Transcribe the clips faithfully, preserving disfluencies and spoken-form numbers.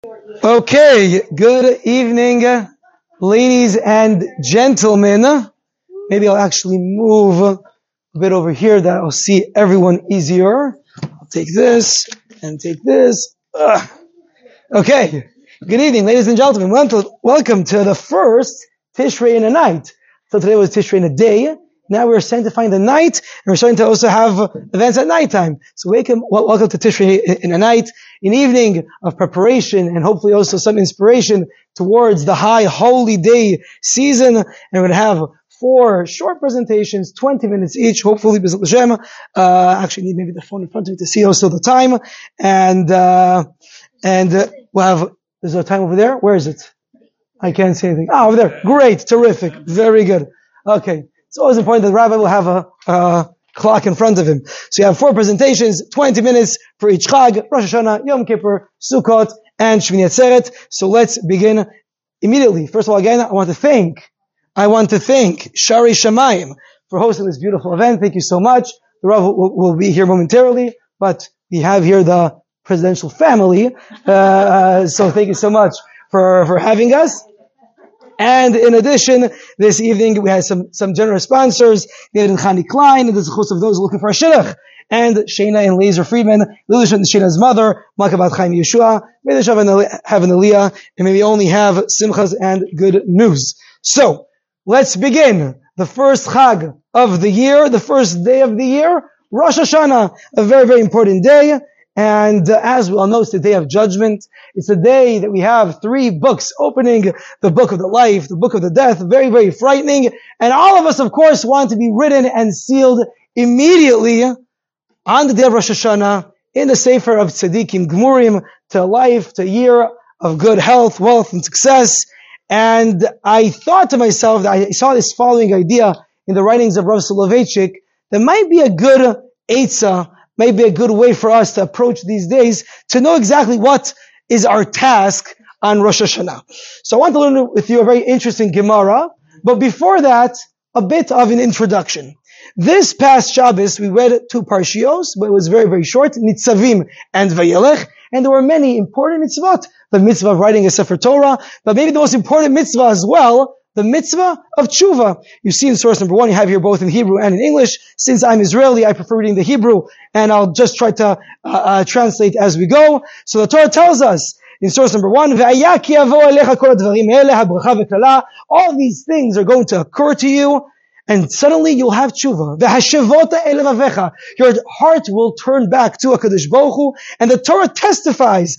Okay, good evening, ladies and gentlemen. Maybe I'll actually move a bit over here that I'll see everyone easier. I'll take this and take this. Ugh. Okay, good evening, ladies and gentlemen. Welcome to the first Tishrei in a night. So today was Tishrei in a day. Now we're sanctifying the night, and we're starting to also have events at nighttime. So welcome, welcome to Tishrei in a night, an evening of preparation, and hopefully also some inspiration towards the high holy day season. And we're going to have four short presentations, twenty minutes each, hopefully, B'ezrat Hashem. Uh, actually need maybe the phone in front of me to see also the time. And, uh, and uh, we'll have, there's a time over there. Where is it? I can't see anything. Ah, over there. Great. Terrific. Very good. Okay. It's always important that the rabbi will have a, a clock in front of him. So you have four presentations, twenty minutes for each Chag, Rosh Hashanah, Yom Kippur, Sukkot, and Shmini Atzeret. So let's begin immediately. First of all, again, I want to thank, I want to thank Shari Shamayim for hosting this beautiful event. Thank you so much. The Rav will, will be here momentarily, but we have here the presidential family. Uh, so thank you so much for, for having us. And in addition, this evening we had some, some generous sponsors, David and Chani Klein, and the zechus of those looking for a shidduch, and Shayna and Laser Friedman, Lilish and Shayna's mother, Malka Bat Chaim Yeshua. May they have an aliyah, and may we only have simchas and good news. So, let's begin. The first Chag of the year, the first day of the year, Rosh Hashanah, a very, very important day. And uh, as we all know, it's the day of judgment. It's a day that we have three books opening, the book of the life, the book of the death, very, very frightening. And all of us, of course, want to be written and sealed immediately on the day of Rosh Hashanah in the Sefer of Tzadikim Gmurim, to a life, to a year of good health, wealth, and success. And I thought to myself that I saw this following idea in the writings of Rav Soloveitchik that might be a good eitzah, may be a good way for us to approach these days to know exactly what is our task on Rosh Hashanah. So I want to learn with you a very interesting Gemara, but before that, a bit of an introduction. This past Shabbos, we read two parshios, but it was very, very short, Nitzavim and Vayelech, and there were many important mitzvot, the mitzvah of writing a Sefer Torah, but maybe the most important mitzvah as well, the mitzvah of tshuva. You see in source number one, you have here both in Hebrew and in English. Since I'm Israeli, I prefer reading the Hebrew, and I'll just try to uh, uh, translate as we go. So the Torah tells us in source number one, all these things are going to occur to you, and suddenly you'll have tshuva. Your heart will turn back to HaKadosh Baruch Hu, and the Torah testifies,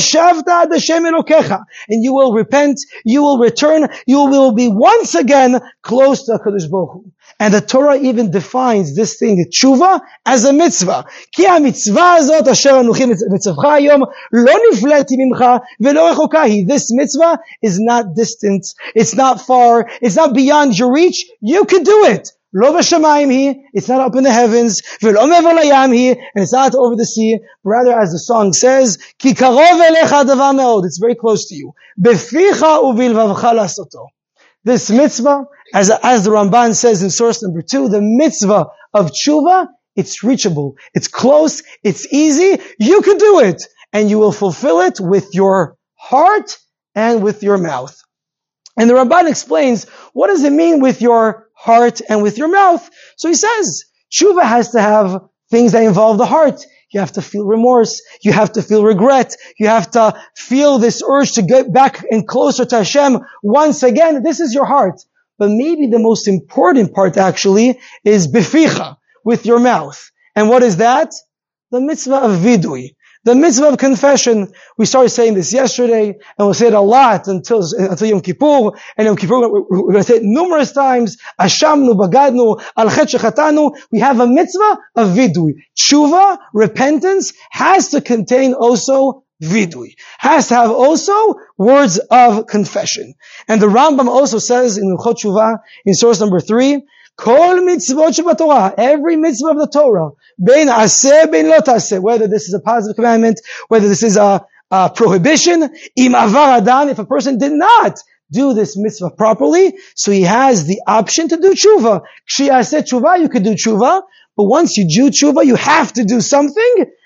and you will repent, you will return, you will be once again close to HaKadosh Baruch Hu. And the Torah even defines this thing, tshuva, as a mitzvah. Ki ha-mitzvah azot asher anuchi mitzvcha hayom lo nifleti mimcha velo rechoka hi. This mitzvah is not distant, it's not far, it's not beyond your reach. You can do it. Lo b'shamayim hi, it's not up in the heavens, velo me'ver layam hi, and it's not over the sea. Rather, as the song says, ki karov elecha davar me'od, it's very close to you. Beficha uvilvavcha lasoto. This mitzvah, as, as the Ramban says in source number two, the mitzvah of tshuva, it's reachable, it's close, it's easy, you can do it, and you will fulfill it with your heart and with your mouth. And the Ramban explains, what does it mean with your heart and with your mouth? So he says, tshuva has to have things that involve the heart. You have to feel remorse. You have to feel regret. You have to feel this urge to get back and closer to Hashem once again. This is your heart. But maybe the most important part actually is beficha, with your mouth. And what is that? The mitzvah of vidui. The mitzvah of confession. We started saying this yesterday, and we'll say it a lot until, until Yom Kippur. And Yom Kippur, we're, we're going to say it numerous times. Ashamnu, bagadnu, al chet shechatanu. We have a mitzvah of vidui. Tshuva, repentance, has to contain also vidui. Has to have also words of confession. And the Rambam also says in Chot Tshuva, in source number three, Kol mitzvot shebatorah, every mitzvah of the Torah, bein aseh, bein lo taseh, whether this is a positive commandment, whether this is a, a prohibition, im avar adam, if a person did not do this mitzvah properly, so he has the option to do tshuva. Kshi aseh tshuva, you could do tshuva, but once you do tshuva, you have to do something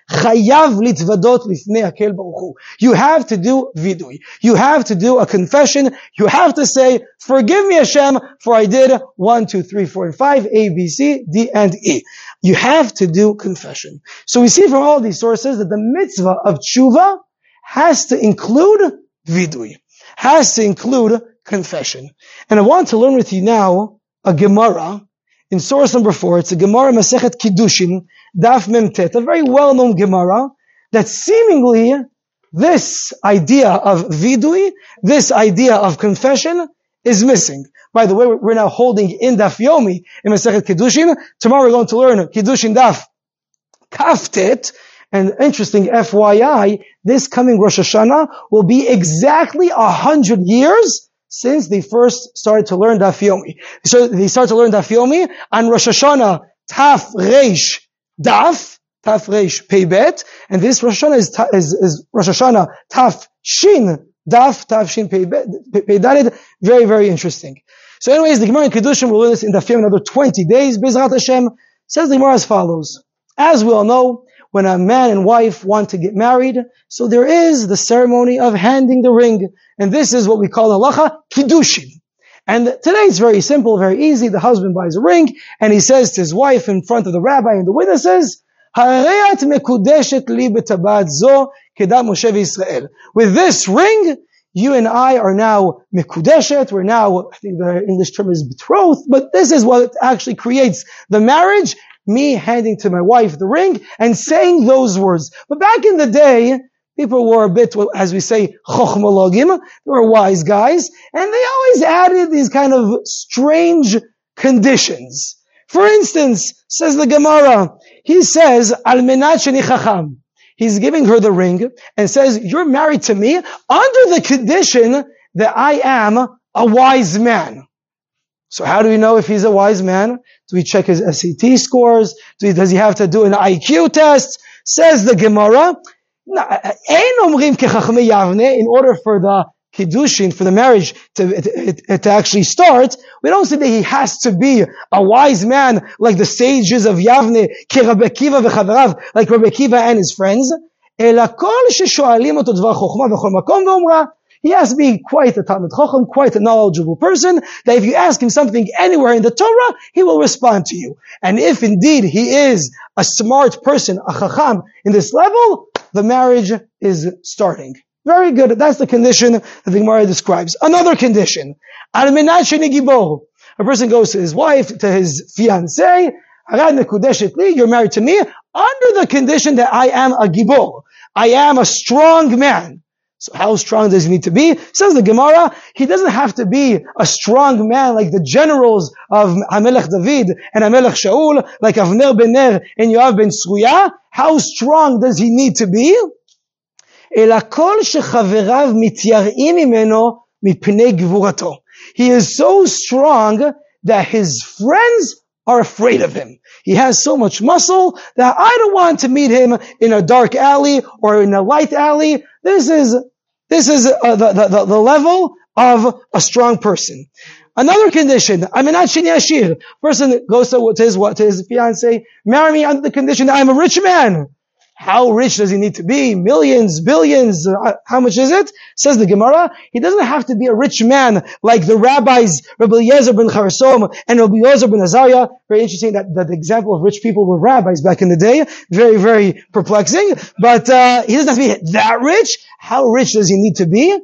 chayav litvadot lifnei hakel baruch hu. You have to do vidui. You have to do a confession. You have to say, forgive me Hashem, for I did one, two, three, four, and five, A, B, C, D, and E. You have to do confession. So we see from all these sources that the mitzvah of tshuva has to include vidui, has to include confession. And I want to learn with you now a Gemara in source number four. It's a Gemara Masechet Kiddushin, Daf Mem Tet, a very well-known Gemara that seemingly this idea of vidui, this idea of confession is missing. By the way, we're now holding in Daf Yomi in Masechet Kiddushin. Tomorrow we're going to learn Kiddushin Daf Kaf Tet. And interesting F Y I, this coming Rosh Hashanah will be exactly a hundred years since they first started to learn Daf Yomi. So they started to learn Daf Yomi on Rosh Hashanah Taf Reish Daf, Taf Reish Pei Bet, and this Rosh Hashanah is, is, is Rosh Hashanah Taf Shin Daf, Taf Shin Pei Bet, Pei Daled. Very, very interesting. So anyways, the Gemara in Kiddushin will learn this in Daf Yomi another twenty days. Bezrat Hashem. Says the Gemara as follows. As we all know, when a man and wife want to get married, so there is the ceremony of handing the ring. And this is what we call in halacha kiddushin. And today it's very simple, very easy. The husband buys a ring and he says to his wife in front of the rabbi and the witnesses, "Hareat mekudeshet li b'tabat zo kedat Moshe v'Yisrael." With this ring, you and I are now mekudeshet. We're now, I think the English term is betrothed, but this is what actually creates the marriage. Me handing to my wife the ring and saying those words. But back in the day, people were a bit, as we say, chochmologim. They were wise guys. And they always added these kind of strange conditions. For instance, says the Gemara, he says, al menat sheni chacham. He's giving her the ring and says, you're married to me under the condition that I am a wise man. So how do we know if he's a wise man? Do we check his S A T scores? Do he, does he have to do an I Q test? Says the Gemara, in order for the kiddushin, for the marriage to, to, to actually start, we don't say that he has to be a wise man like the sages of Yavne, like Rabbi Kiva and his friends. He has to be quite a Talmid Chacham, quite a knowledgeable person, that if you ask him something anywhere in the Torah, he will respond to you. And if indeed he is a smart person, a Chacham, in this level, the marriage is starting. Very good. That's the condition that the Gemara describes. Another condition. Al menat sheni gibor. A person goes to his wife, to his fiancé, you're married to me, under the condition that I am a gibor. I am a strong man. So how strong does he need to be? Says the Gemara, he doesn't have to be a strong man like the generals of HaMelech David and HaMelech Shaul, like Avner ben Ner and Yoav ben Tzruya. How strong does he need to be? אלא כל שחבריו מתייראים ממנו מפני גבורתו. He is so strong that his friends are afraid of him. He has so much muscle that I don't want to meet him in a dark alley or in a light alley. This is, this is uh, the, the, the level of a strong person. Another condition, Aminat Shini Ashir. Person goes to, to his, to his fiancé, marry me under the condition that I'm a rich man. How rich does he need to be? Millions, billions, uh, how much is it? Says the Gemara, he doesn't have to be a rich man like the rabbis, Rabbi Eliezer ben Charasom and Rabbi Yozer ben Azariah. Very interesting that, that the example of rich people were rabbis back in the day. Very, very perplexing. But uh, he doesn't have to be that rich. How rich does he need to be?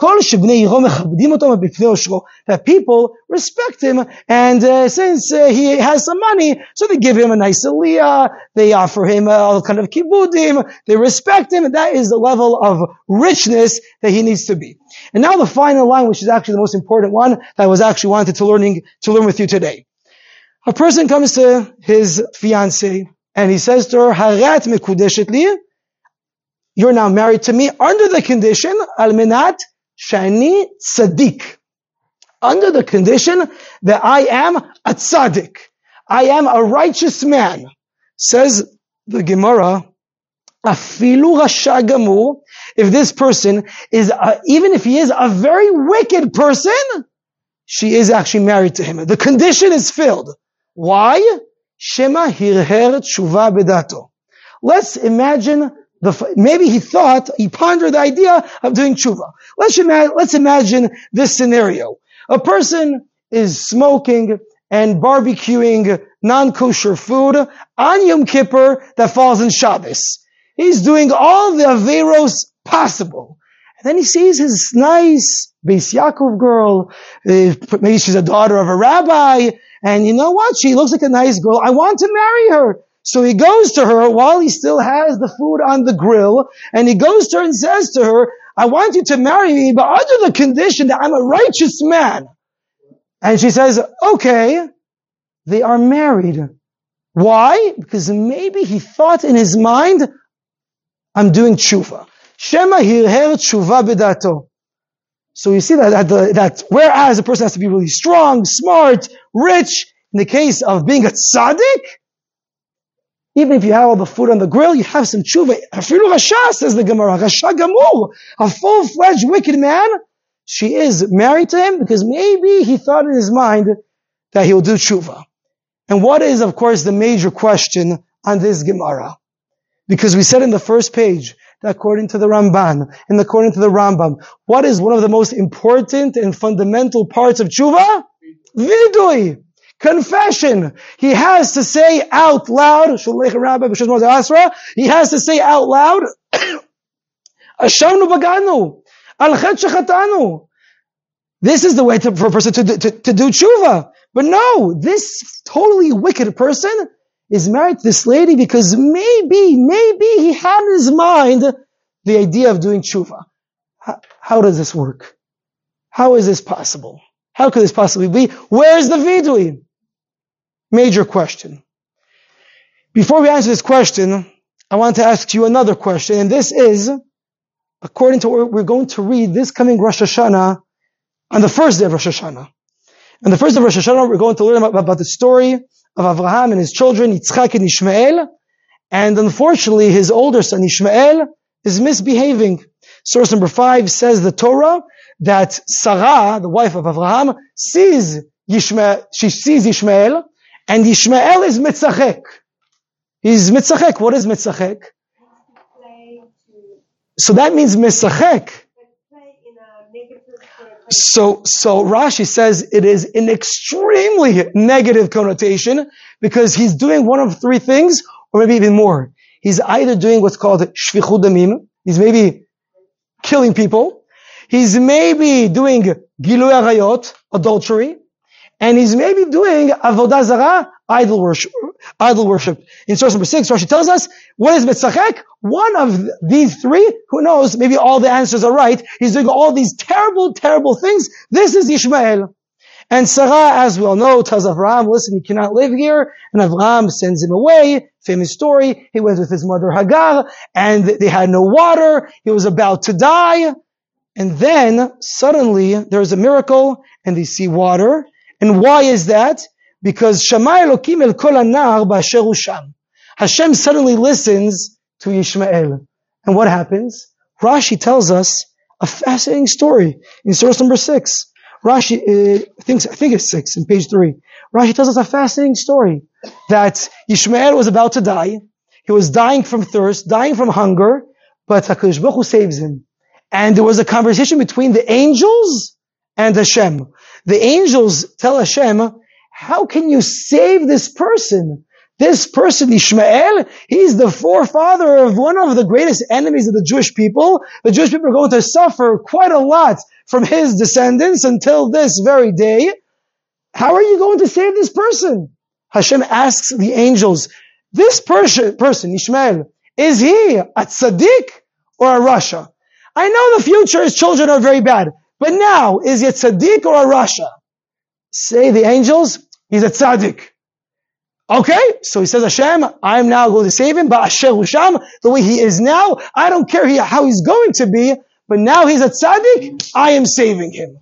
That people respect him, and uh, since uh, he has some money, so they give him a nice aliyah, they offer him all kind of kibudim, they respect him, and that is the level of richness that he needs to be. And now the final line, which is actually the most important one, that I was actually wanted to learning to learn with you today. A person comes to his fiancée, and he says to her, Harat mekudeshet li, you're now married to me under the condition, al menat Shani tzaddik, under the condition that I am a tzaddik, I am a righteous man. Says the Gemara, afilu rasha gamur, if this person is, a, even if he is a very wicked person, she is actually married to him. The condition is filled. Why? Shema hirher tshuva bedato. let's imagine the, maybe he thought, he pondered the idea of doing tshuva. Let's imagine, let's imagine this scenario. A person is smoking and barbecuing non-kosher food on Yom Kippur that falls in Shabbos. He's doing all the averos possible. And then he sees his nice Beis Yaakov girl. Uh, maybe she's a daughter of a rabbi. And you know what? She looks like a nice girl. I want to marry her. So he goes to her while he still has the food on the grill. And he goes to her and says to her, I want you to marry me, but under the condition that I'm a righteous man. And she says, okay. They are married. Why? Because maybe he thought in his mind, I'm doing tshuva. Shema hirher tshuva bedato. So you see that, that, the, that whereas a person has to be really strong, smart, rich, in the case of being a tzaddik, even if you have all the food on the grill, you have some tshuva. Afilu rasha, says the Gemara, rasha gamur, a full-fledged wicked man, she is married to him because maybe he thought in his mind that he'll do tshuva. And what is, of course, the major question on this Gemara? Because we said in the first page that according to the Ramban and according to the Rambam, what is one of the most important and fundamental parts of tshuva? Vidui. Confession. He has to say out loud, he has to say out loud, Ashamnu baganu, al chet shechatanu. This is the way to, for a person to, to, to do tshuva. But no, this totally wicked person is married to this lady because maybe, maybe he had in his mind the idea of doing tshuva. How, how does this work? How is this possible? How could this possibly be? Where's the vidui? Major question. Before we answer this question, I want to ask you another question, and this is, according to what we're going to read this coming Rosh Hashanah, on the first day of Rosh Hashanah. On the first day of Rosh Hashanah, we're going to learn about, about the story of Avraham and his children, Yitzchak and Ishmael, and unfortunately, his older son Ishmael is misbehaving. Source number five says the Torah that Sarah, the wife of Avraham, sees Yishmael, she sees Ishmael, and Ishmael is mitzachek. He's mitzachek. What is mitzachek? So that means mitzachek. So, so Rashi says it is an extremely negative connotation because he's doing one of three things, or maybe even more. He's either doing what's called shvichut damim. He's maybe killing people. He's maybe doing gilui arayot, adultery. And he's maybe doing avodah zarah, idol worship. Idol worship. In source number six, Rashi tells us, what is mitzachek? One of these three, who knows, maybe all the answers are right. He's doing all these terrible, terrible things. This is Ishmael. And Sarah, as we all know, tells Avraham, listen, he cannot live here. And Avraham sends him away. Famous story. He went with his mother Hagar, and they had no water. He was about to die. And then, suddenly, there's a miracle, and they see water. And why is that? Because Shama Elokim el kol anar ba'asher hu sham. Hashem suddenly listens to Ishmael. And what happens? Rashi tells us a fascinating story in source number six. Rashi, uh, I think, I think it's six in page three. Rashi tells us a fascinating story that Ishmael was about to die. He was dying from thirst, dying from hunger, but HaKadosh Baruch Hu saves him. And there was a conversation between the angels and Hashem. The angels tell Hashem, how can you save this person? This person, Ishmael, he's the forefather of one of the greatest enemies of the Jewish people. The Jewish people are going to suffer quite a lot from his descendants until this very day. How are you going to save this person? Hashem asks the angels, this person, person, Ishmael, is he a tzaddik or a rasha? I know the future, his children are very bad. But now, is he a tzaddik or a rasha? Say the angels, he's a tzaddik. Okay, so he says, Hashem, I'm now going to save him, but asher hu sham, the way he is now, I don't care how he's going to be, but now he's a tzaddik, I am saving him.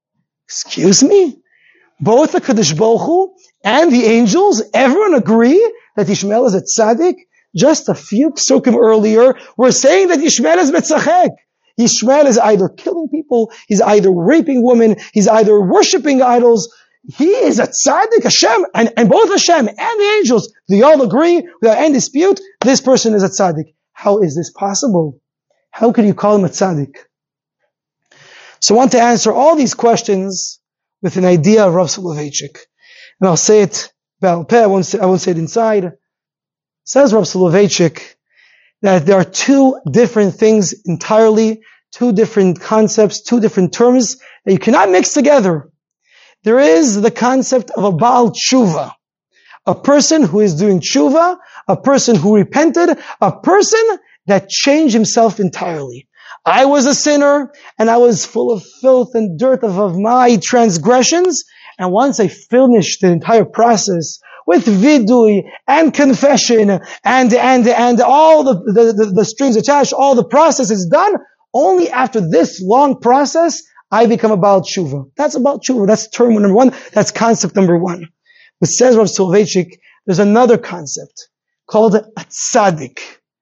Excuse me? Both the Kadosh Baruch Hu and the angels, everyone agree that Ishmael is a tzaddik? Just a few psukim earlier, we're saying that Ishmael is mitzachek. Ishmael is either killing people, he's either raping women, he's either worshipping idols. he is a tzaddik, Hashem, and, and both Hashem and the angels, they all agree without any dispute, this person is a tzaddik. How is this possible? How could you call him a tzaddik? So I want to answer all these questions with an idea of Rav Soloveitchik. And I'll say it Baal Peh, I won't say, I won't say it inside. Says Rav Soloveitchik that there are two different things entirely, two different concepts, two different terms that you cannot mix together. There is the concept of a Baal Tshuva, a person who is doing tshuva, a person who repented, a person that changed himself entirely. I was a sinner, and I was full of filth and dirt of, of my transgressions, and once I finished the entire process with vidui and confession and and and all the, the, the, the strings attached, all the process is done, only after this long process, I become a Baal Tshuva. That's about tshuva. That's term number one. That's concept number one. But says Rav Soloveitchik, there's another concept called a tzaddik,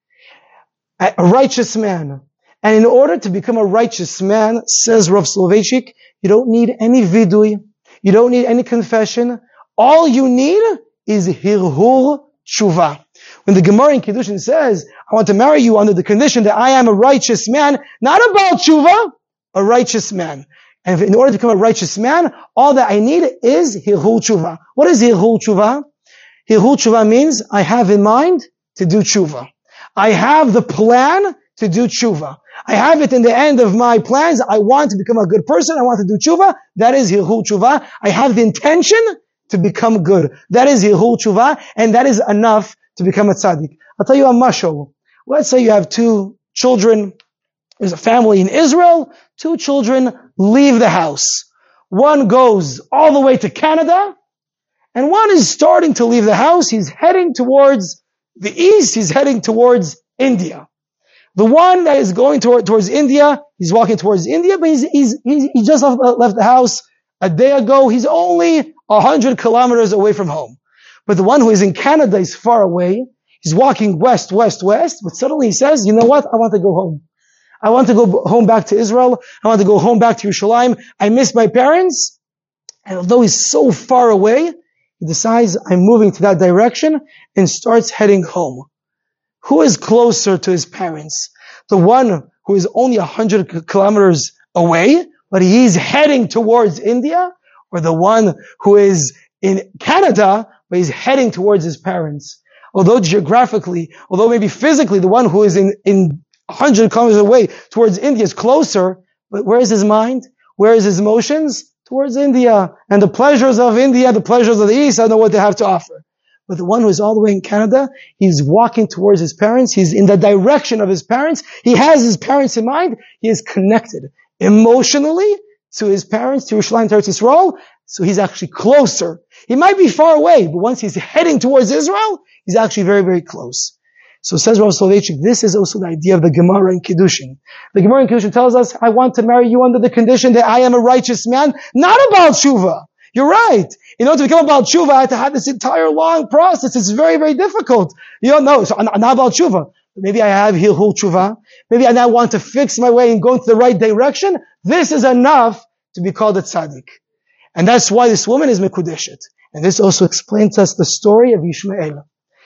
a righteous man. And in order to become a righteous man, says Rav Soloveitchik, you don't need any vidui. You don't need any confession. All you need is hirhur tshuva. When the Gemara in Kiddushin says, I want to marry you under the condition that I am a righteous man, not a Baal Tshuva, a righteous man. And in order to become a righteous man, all that I need is hirhur tshuva. What is hirhur tshuva? Hirhur tshuva means I have in mind to do tshuva. I have the plan to do tshuva. I have it in the end of my plans. I want to become a good person. I want to do tshuva. That is hirhur tshuva. I have the intention to become good. That is hirhur tshuva, and that is enough to become a tzaddik. I'll tell you a mashal. Let's say you have two children. There's a family in Israel. Two children leave the house. One goes all the way to Canada, and one is starting to leave the house. He's heading towards the east. He's heading towards India. The one that is going toward, towards India, he's walking towards India, but he's, he's, he's, he just left, left the house a day ago. He's only a hundred kilometers away from home. But the one who is in Canada is far away. He's walking west, west, west, but suddenly he says, you know what? I want to go home. I want to go home back to Israel. I want to go home back to Yerushalayim. I miss my parents. And although he's so far away, he decides, I'm moving to that direction, and starts heading home. Who is closer to his parents? The one who is only a hundred kilometers away, but he is heading towards India, or the one who is in Canada, but he's heading towards his parents? Although geographically, although maybe physically, the one who is in, in a hundred kilometers away towards India is closer, but where is his mind? Where is his emotions? Towards India. And the pleasures of India, the pleasures of the East, I don't know what they have to offer. But the one who is all the way in Canada, he's walking towards his parents. He's in the direction of his parents. He has his parents in mind. He is connected emotionally to his parents, to Yerushalayim, to Eretz Yisrael. So he's actually closer. He might be far away, but once he's heading towards Israel, he's actually very, very close. So says Rav Soloveitchik, this is also the idea of the Gemara in Kiddushin. The Gemara in Kiddushin tells us, I want to marry you under the condition that I am a righteous man, not about tshuva. You're right. In order to become about tshuva, I had to have this entire long process. It's very, very difficult. You don't know. So I'm not about tshuva. Maybe I have hirhur tshuva. Maybe I now want to fix my way and go into the right direction. This is enough to be called a tzaddik. And that's why this woman is mekudeshet. And this also explains to us the story of Yishmael.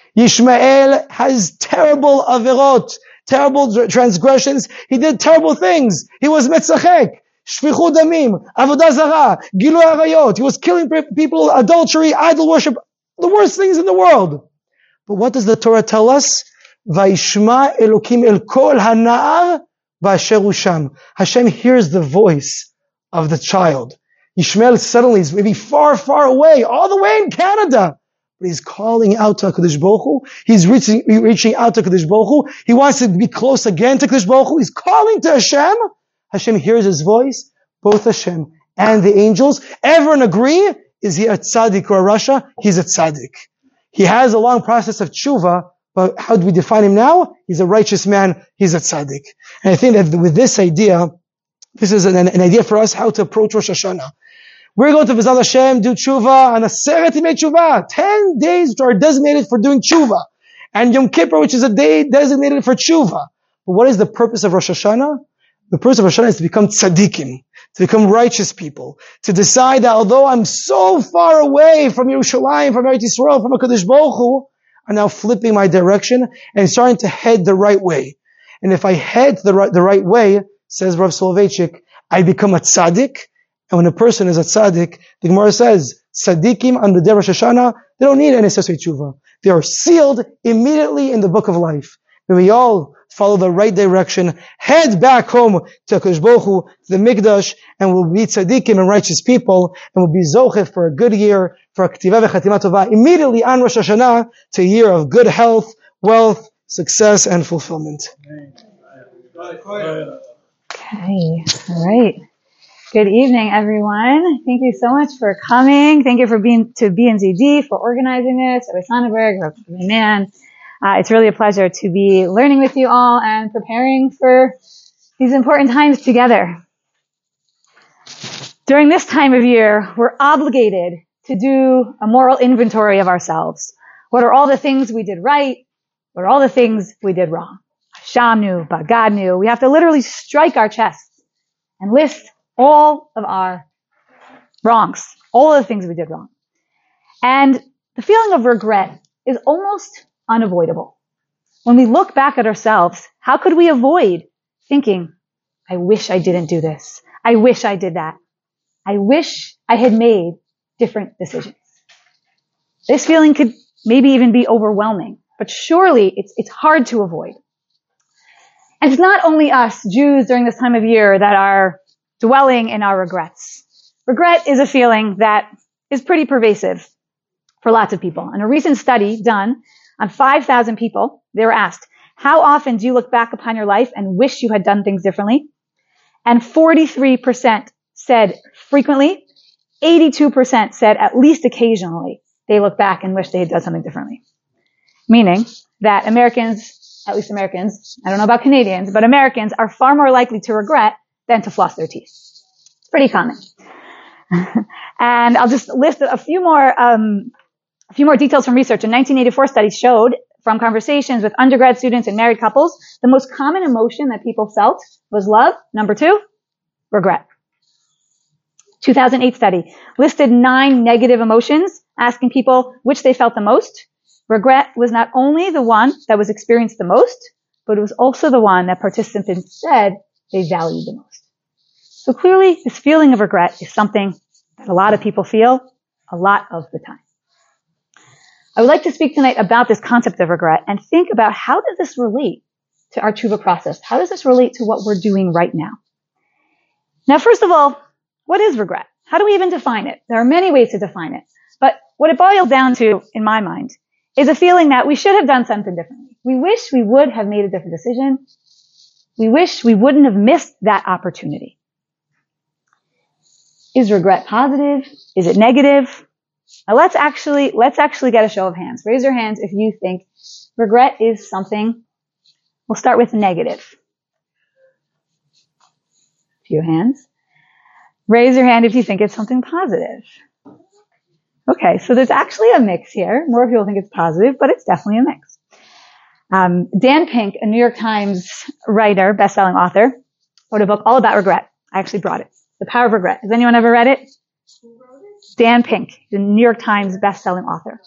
Yishmael has terrible averot, terrible transgressions. He did terrible things. He was metzachek. Shfichut damim, avodah zarah, gilui arayot. He was killing people, adultery, idol worship, the worst things in the world. But what does the Torah tell us? Vayishma Elokim el kol hana'ar v'asher hu sham. Hashem hears the voice of the child. Yishmael suddenly is maybe far, far away, all the way in Canada. But he's calling out to HaKadosh Baruch Hu. He's reaching, reaching out to HaKadosh Baruch Hu. He wants to be close again to HaKadosh Baruch Hu. He's calling to Hashem. Hashem hears his voice. Both Hashem and the angels. Everyone agree, is he a tzaddik or a rasha? He's a tzaddik. He has a long process of tshuva, but how do we define him now? He's a righteous man. He's a tzaddik. And I think that with this idea, this is an, an idea for us how to approach Rosh Hashanah. We're going to V'ezrat Hashem, do tshuva, and Aseret Yimei Tshuva. Ten days which are designated for doing tshuva. And Yom Kippur, which is a day designated for tshuva. But what is the purpose of Rosh Hashanah? The purpose of Rosh Hashanah is to become tzaddikim. to become righteous people, to decide that although I'm so far away from Yerushalayim, from Eretz Yisrael, from HaKadosh Baruch Hu, I'm now flipping my direction and starting to head the right way. And if I head the right, the right way, says Rav Soloveitchik, I become a tzaddik. And when a person is a tzaddik, the Gemara says, tzaddikim on the day of Rosh Hashanah, they don't need any Sesei Tshuva. They are sealed immediately in the book of life. And we all follow the right direction, head back home to HaKadosh Baruch Hu, to the Mikdash, and we'll be tzaddikim and righteous people, and we'll be zocheh for a good year, for a k'tivah v'chatimah tovah, immediately on Rosh Hashanah, to a year of good health, wealth, success, and fulfillment. Okay, all right. Good evening, everyone. Thank you so much for coming. Thank you for being to B N Z D for organizing this. Rabbi Sonnenberg, Rabbi Mann. Uh, it's really a pleasure to be learning with you all and preparing for these important times together. During this time of year, we're obligated to do a moral inventory of ourselves. What are all the things we did right? What are all the things we did wrong? Shamnu, Bagadnu. We have to literally strike our chests and list all of our wrongs, all of the things we did wrong. And the feeling of regret is almost unavoidable. When we look back at ourselves, how could we avoid thinking, I wish I didn't do this. I wish I did that. I wish I had made different decisions. This feeling could maybe even be overwhelming, but surely it's, it's hard to avoid. And it's not only us Jews during this time of year that are dwelling in our regrets. Regret is a feeling that is pretty pervasive for lots of people. In a recent study done on five thousand people, they were asked, how often do you look back upon your life and wish you had done things differently? And forty-three percent said frequently, eighty-two percent said at least occasionally they look back and wish they had done something differently. Meaning that Americans, at least Americans, I don't know about Canadians, but Americans are far more likely to regret than to floss their teeth. It's pretty common. And I'll just list a few more, um, a few more details from research. A nineteen eighty-four study showed from conversations with undergrad students and married couples, the most common emotion that people felt was love. Number two, regret. two thousand eight study listed nine negative emotions, asking people which they felt the most. Regret was not only the one that was experienced the most, but it was also the one that participants said they valued the most. So clearly, this feeling of regret is something that a lot of people feel a lot of the time. I would like to speak tonight about this concept of regret and think about how does this relate to our tshuva process? How does this relate to what we're doing right now? Now, first of all, what is regret? How do we even define it? There are many ways to define it. But what it boils down to, in my mind, is a feeling that we should have done something differently. We wish we would have made a different decision. We wish we wouldn't have missed that opportunity. Is regret positive? Is it negative? Now let's actually, let's actually get a show of hands. Raise your hands if you think regret is something. We'll start with negative. A few hands. Raise your hand if you think it's something positive. Okay, so there's actually a mix here. More people think it's positive, but it's definitely a mix. Um, Dan Pink, a New York Times writer, best-selling author, wrote a book all about regret. I actually brought it. The Power of Regret. Has anyone ever read it? Who wrote it? Dan Pink, the New York Times best-selling author.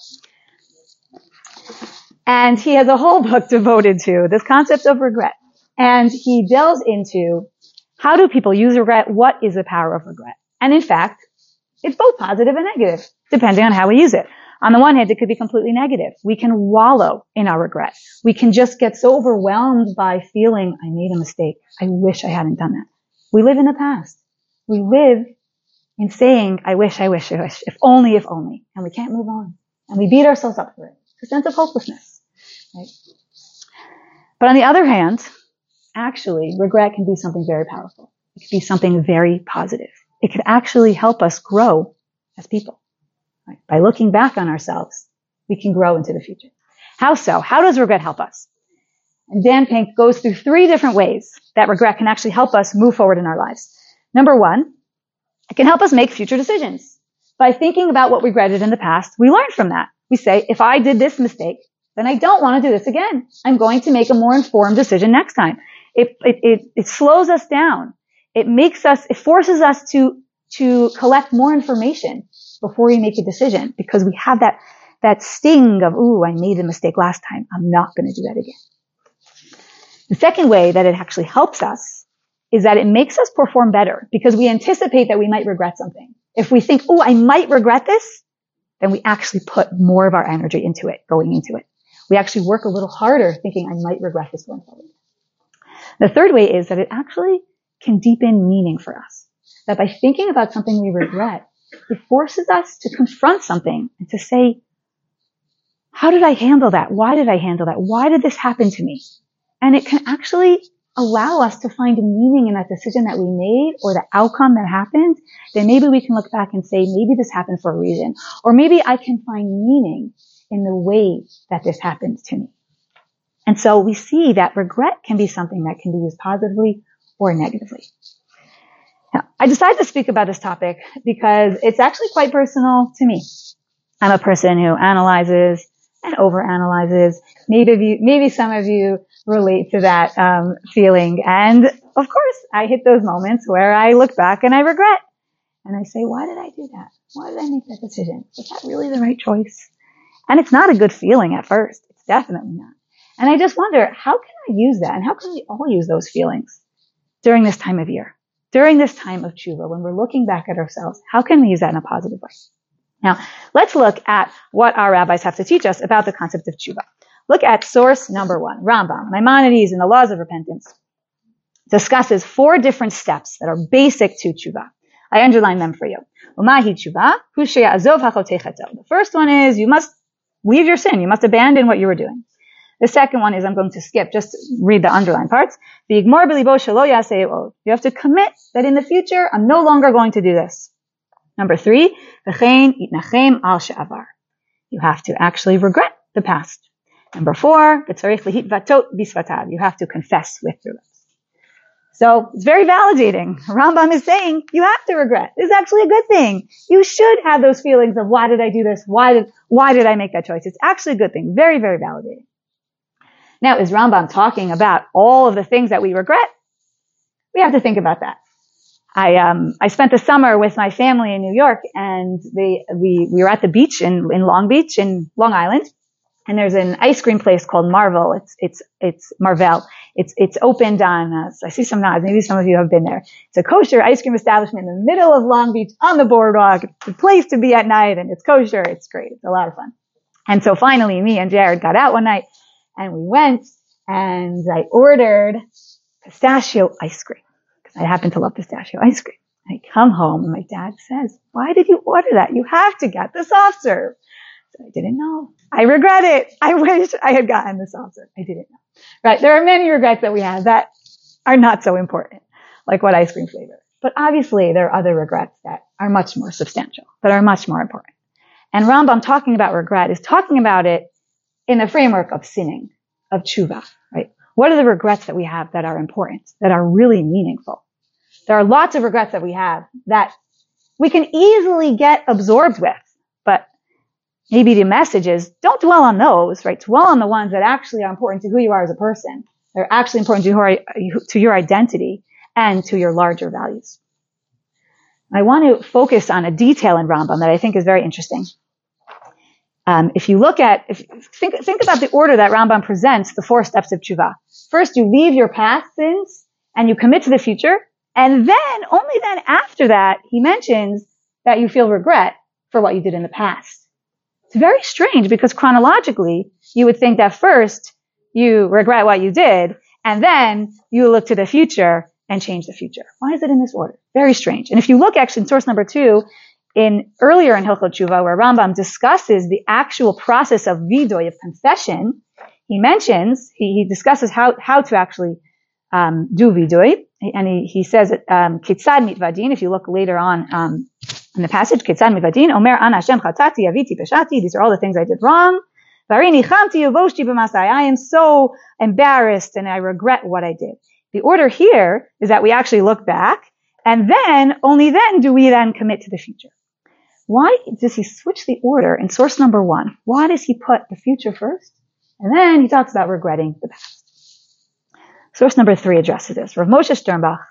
And he has a whole book devoted to this concept of regret. And he delves into how do people use regret? What is the power of regret? And in fact, it's both positive and negative, depending on how we use it. On the one hand, it could be completely negative. We can wallow in our regret. We can just get so overwhelmed by feeling, I made a mistake. I wish I hadn't done that. We live in the past. We live in saying, I wish, I wish, I wish, if only, if only. And we can't move on. And we beat ourselves up for it. It's a sense of hopelessness. Right? But on the other hand, actually, regret can be something very powerful. It can be something very positive. It could actually help us grow as people. Right? By looking back on ourselves, we can grow into the future. How so? How does regret help us? And Dan Pink goes through three different ways that regret can actually help us move forward in our lives. Number one, it can help us make future decisions. By thinking about what we regretted in the past, we learn from that. We say, if I did this mistake, then I don't want to do this again. I'm going to make a more informed decision next time. It, it, it, it slows us down. it makes us, it forces us to, to collect more information before we make a decision, because we have that, that sting of, ooh, I made a mistake last time. I'm not going to do that again. The second way that it actually helps us is that it makes us perform better, because we anticipate that we might regret something. If we think, oh, I might regret this, then we actually put more of our energy into it, going into it. We actually work a little harder thinking I might regret this going forward. The third way is that it actually can deepen meaning for us. That by thinking about something we regret, it forces us to confront something and to say, how did I handle that? Why did I handle that? Why did this happen to me? And it can actually allow us to find meaning in that decision that we made or the outcome that happened. Then maybe we can look back and say, maybe this happened for a reason. Or maybe I can find meaning in the way that this happened to me. And so we see that regret can be something that can be used positively or negatively. Now, I decided to speak about this topic because it's actually quite personal to me. I'm a person who analyzes and overanalyzes. Maybe you, maybe some of you relate to that um, feeling. And of course, I hit those moments where I look back and I regret. And I say, why did I do that? Why did I make that decision? Was that really the right choice? And it's not a good feeling at first. It's definitely not. And I just wonder, how can I use that? And how can we all use those feelings during this time of year? During this time of tshuva, when we're looking back at ourselves, how can we use that in a positive way? Now, let's look at what our rabbis have to teach us about the concept of tshuva. Look at source number one, Rambam, Maimonides in the Laws of Repentance, discusses four different steps that are basic to tshuva. I underline them for you. Umahi tshuva, hu she'azov hachotecheto. The first one is you must leave your sin. You must abandon what you were doing. The second one is, I'm going to skip, just read the underlined parts. V'yigmor b'libo shelo yaseh od. You have to commit that in the future, I'm no longer going to do this. Number three, v'chein yitnachem al she'avar. You have to actually regret the past. Number four, v'tzarich lehitvatot bisvatav. You have to confess with your lips. So it's very validating. Rambam is saying you have to regret. This is actually a good thing. You should have those feelings of why did I do this? Why did, why did I make that choice? It's actually a good thing. Very, very validating. Now, is Rambam talking about all of the things that we regret? We have to think about that. I, um, I spent the summer with my family in New York, and they, we, we were at the beach in, in Long Beach in Long Island. And there's an ice cream place called Marvel. It's, it's, it's Marvel. It's, it's opened on, uh, I see some nods. Maybe some of you have been there. It's a kosher ice cream establishment in the middle of Long Beach on the boardwalk. It's a place to be at night, and it's kosher. It's great. It's a lot of fun. And so finally, me and Jared got out one night, and we went, and I ordered pistachio ice cream, because I happen to love pistachio ice cream. I come home, and my dad says, why did you order that? You have to get the soft serve. I didn't know. I regret it. I wish I had gotten the soft serve. I didn't know. Right. There are many regrets that we have that are not so important, like what ice cream flavor. But obviously there are other regrets that are much more substantial, that are much more important. And Rambam talking about regret is talking about it in the framework of sinning, of tshuva, right? What are the regrets that we have that are important, that are really meaningful? There are lots of regrets that we have that we can easily get absorbed with, but maybe the message is don't dwell on those, right? Dwell on the ones that actually are important to who you are as a person. They're actually important to, who are, to your identity and to your larger values. I want to focus on a detail in Rambam that I think is very interesting. Um, if you look at, if think, think about the order that Rambam presents the four steps of tshuva. First, you leave your past sins and you commit to the future. And then, only then after that, he mentions that you feel regret for what you did in the past. It's very strange because chronologically, you would think that first you regret what you did, and then you look to the future and change the future. Why is it in this order? Very strange. And if you look actually in source number two, in earlier in Hilchot Tshuva, where Rambam discusses the actual process of vidoy, of confession, he mentions, he, he discusses how, how to actually um, do vidoy, and he, he says, um, kitzad mitvadin, if you look later on, um, in the passage, Ketzad mivadin, Omer ana Hashem chatati, aviti peshati, these are all the things I did wrong. Varini chamti uvoshti b'masai, I am so embarrassed and I regret what I did. The order here is that we actually look back, and then, only then do we then commit to the future. Why does he switch the order in source number one? Why does he put the future first? And then he talks about regretting the past. Source number three addresses this. Rav Moshe Sternbach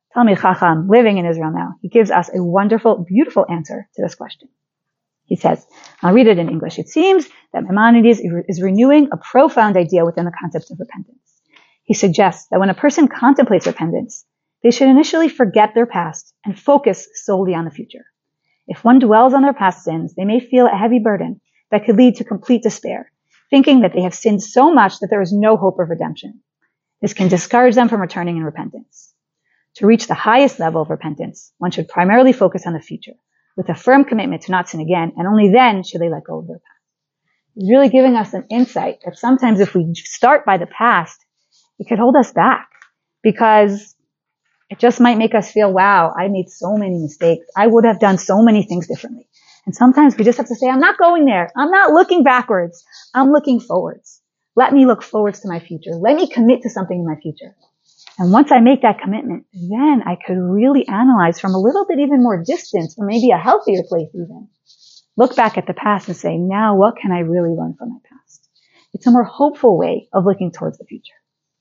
Talmid Chacham, living in Israel now, he gives us a wonderful, beautiful answer to this question. He says, I'll read it in English. It seems that Maimonides is renewing a profound idea within the concept of repentance. He suggests that when a person contemplates repentance, they should initially forget their past and focus solely on the future. If one dwells on their past sins, they may feel a heavy burden that could lead to complete despair, thinking that they have sinned so much that there is no hope of redemption. This can discourage them from returning in repentance. To reach the highest level of repentance, one should primarily focus on the future, with a firm commitment to not sin again, and only then should they let go of their past. He's really giving us an insight that sometimes if we start by the past, it could hold us back, because it just might make us feel, wow, I made so many mistakes. I would have done so many things differently. And sometimes we just have to say, I'm not going there. I'm not looking backwards. I'm looking forwards. Let me look forwards to my future. Let me commit to something in my future. And once I make that commitment, then I could really analyze from a little bit even more distance, or maybe a healthier place even. Look back at the past and say, now what can I really learn from my past? It's a more hopeful way of looking towards the future.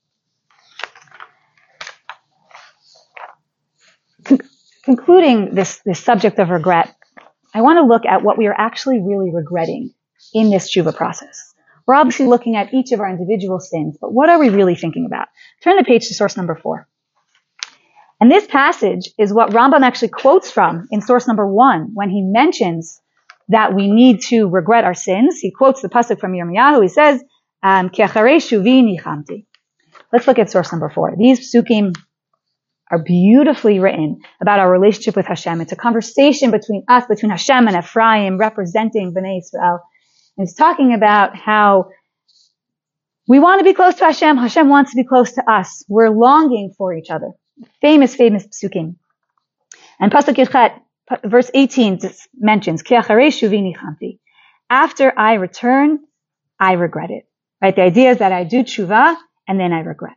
Con- concluding this, this subject of regret, I want to look at what we are actually really regretting in this tshuva process. We're obviously looking at each of our individual sins, but what are we really thinking about? Turn the page to source number four. And this passage is what Rambam actually quotes from in source number one when he mentions that we need to regret our sins. He quotes the pasuk from Yirmiyahu. He says, um, Ki acharei shuvi nichamti. Let's look at source number four. These psukim are beautifully written about our relationship with Hashem. It's a conversation between us, between Hashem and Ephraim, representing Bnei Israel. And it's talking about how we want to be close to Hashem. Hashem wants to be close to us. We're longing for each other. Famous, famous psukim. And pasuk Yichet, verse eighteen mentions, Ki acharei shuvi nichamti. After I return, I regret it. Right? The idea is that I do tshuva and then I regret.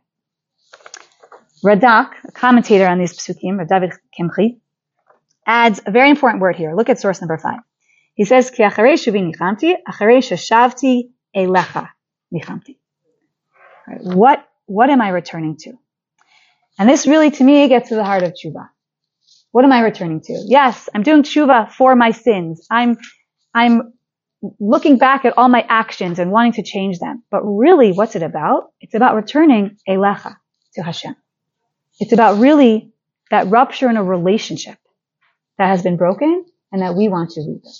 Radak, a commentator on these psukim, Rav David Kimchi, adds a very important word here. Look at source number five. He says, Ki acharei shuvi nichamti, acharei sheshavti elecha nichamti. What, what am I returning to? And this really, to me, gets to the heart of tshuva. What am I returning to? Yes, I'm doing tshuva for my sins. I'm, I'm looking back at all my actions and wanting to change them. But really, what's it about? It's about returning elecha, to Hashem. It's about really that rupture in a relationship that has been broken and that we want to rebuild.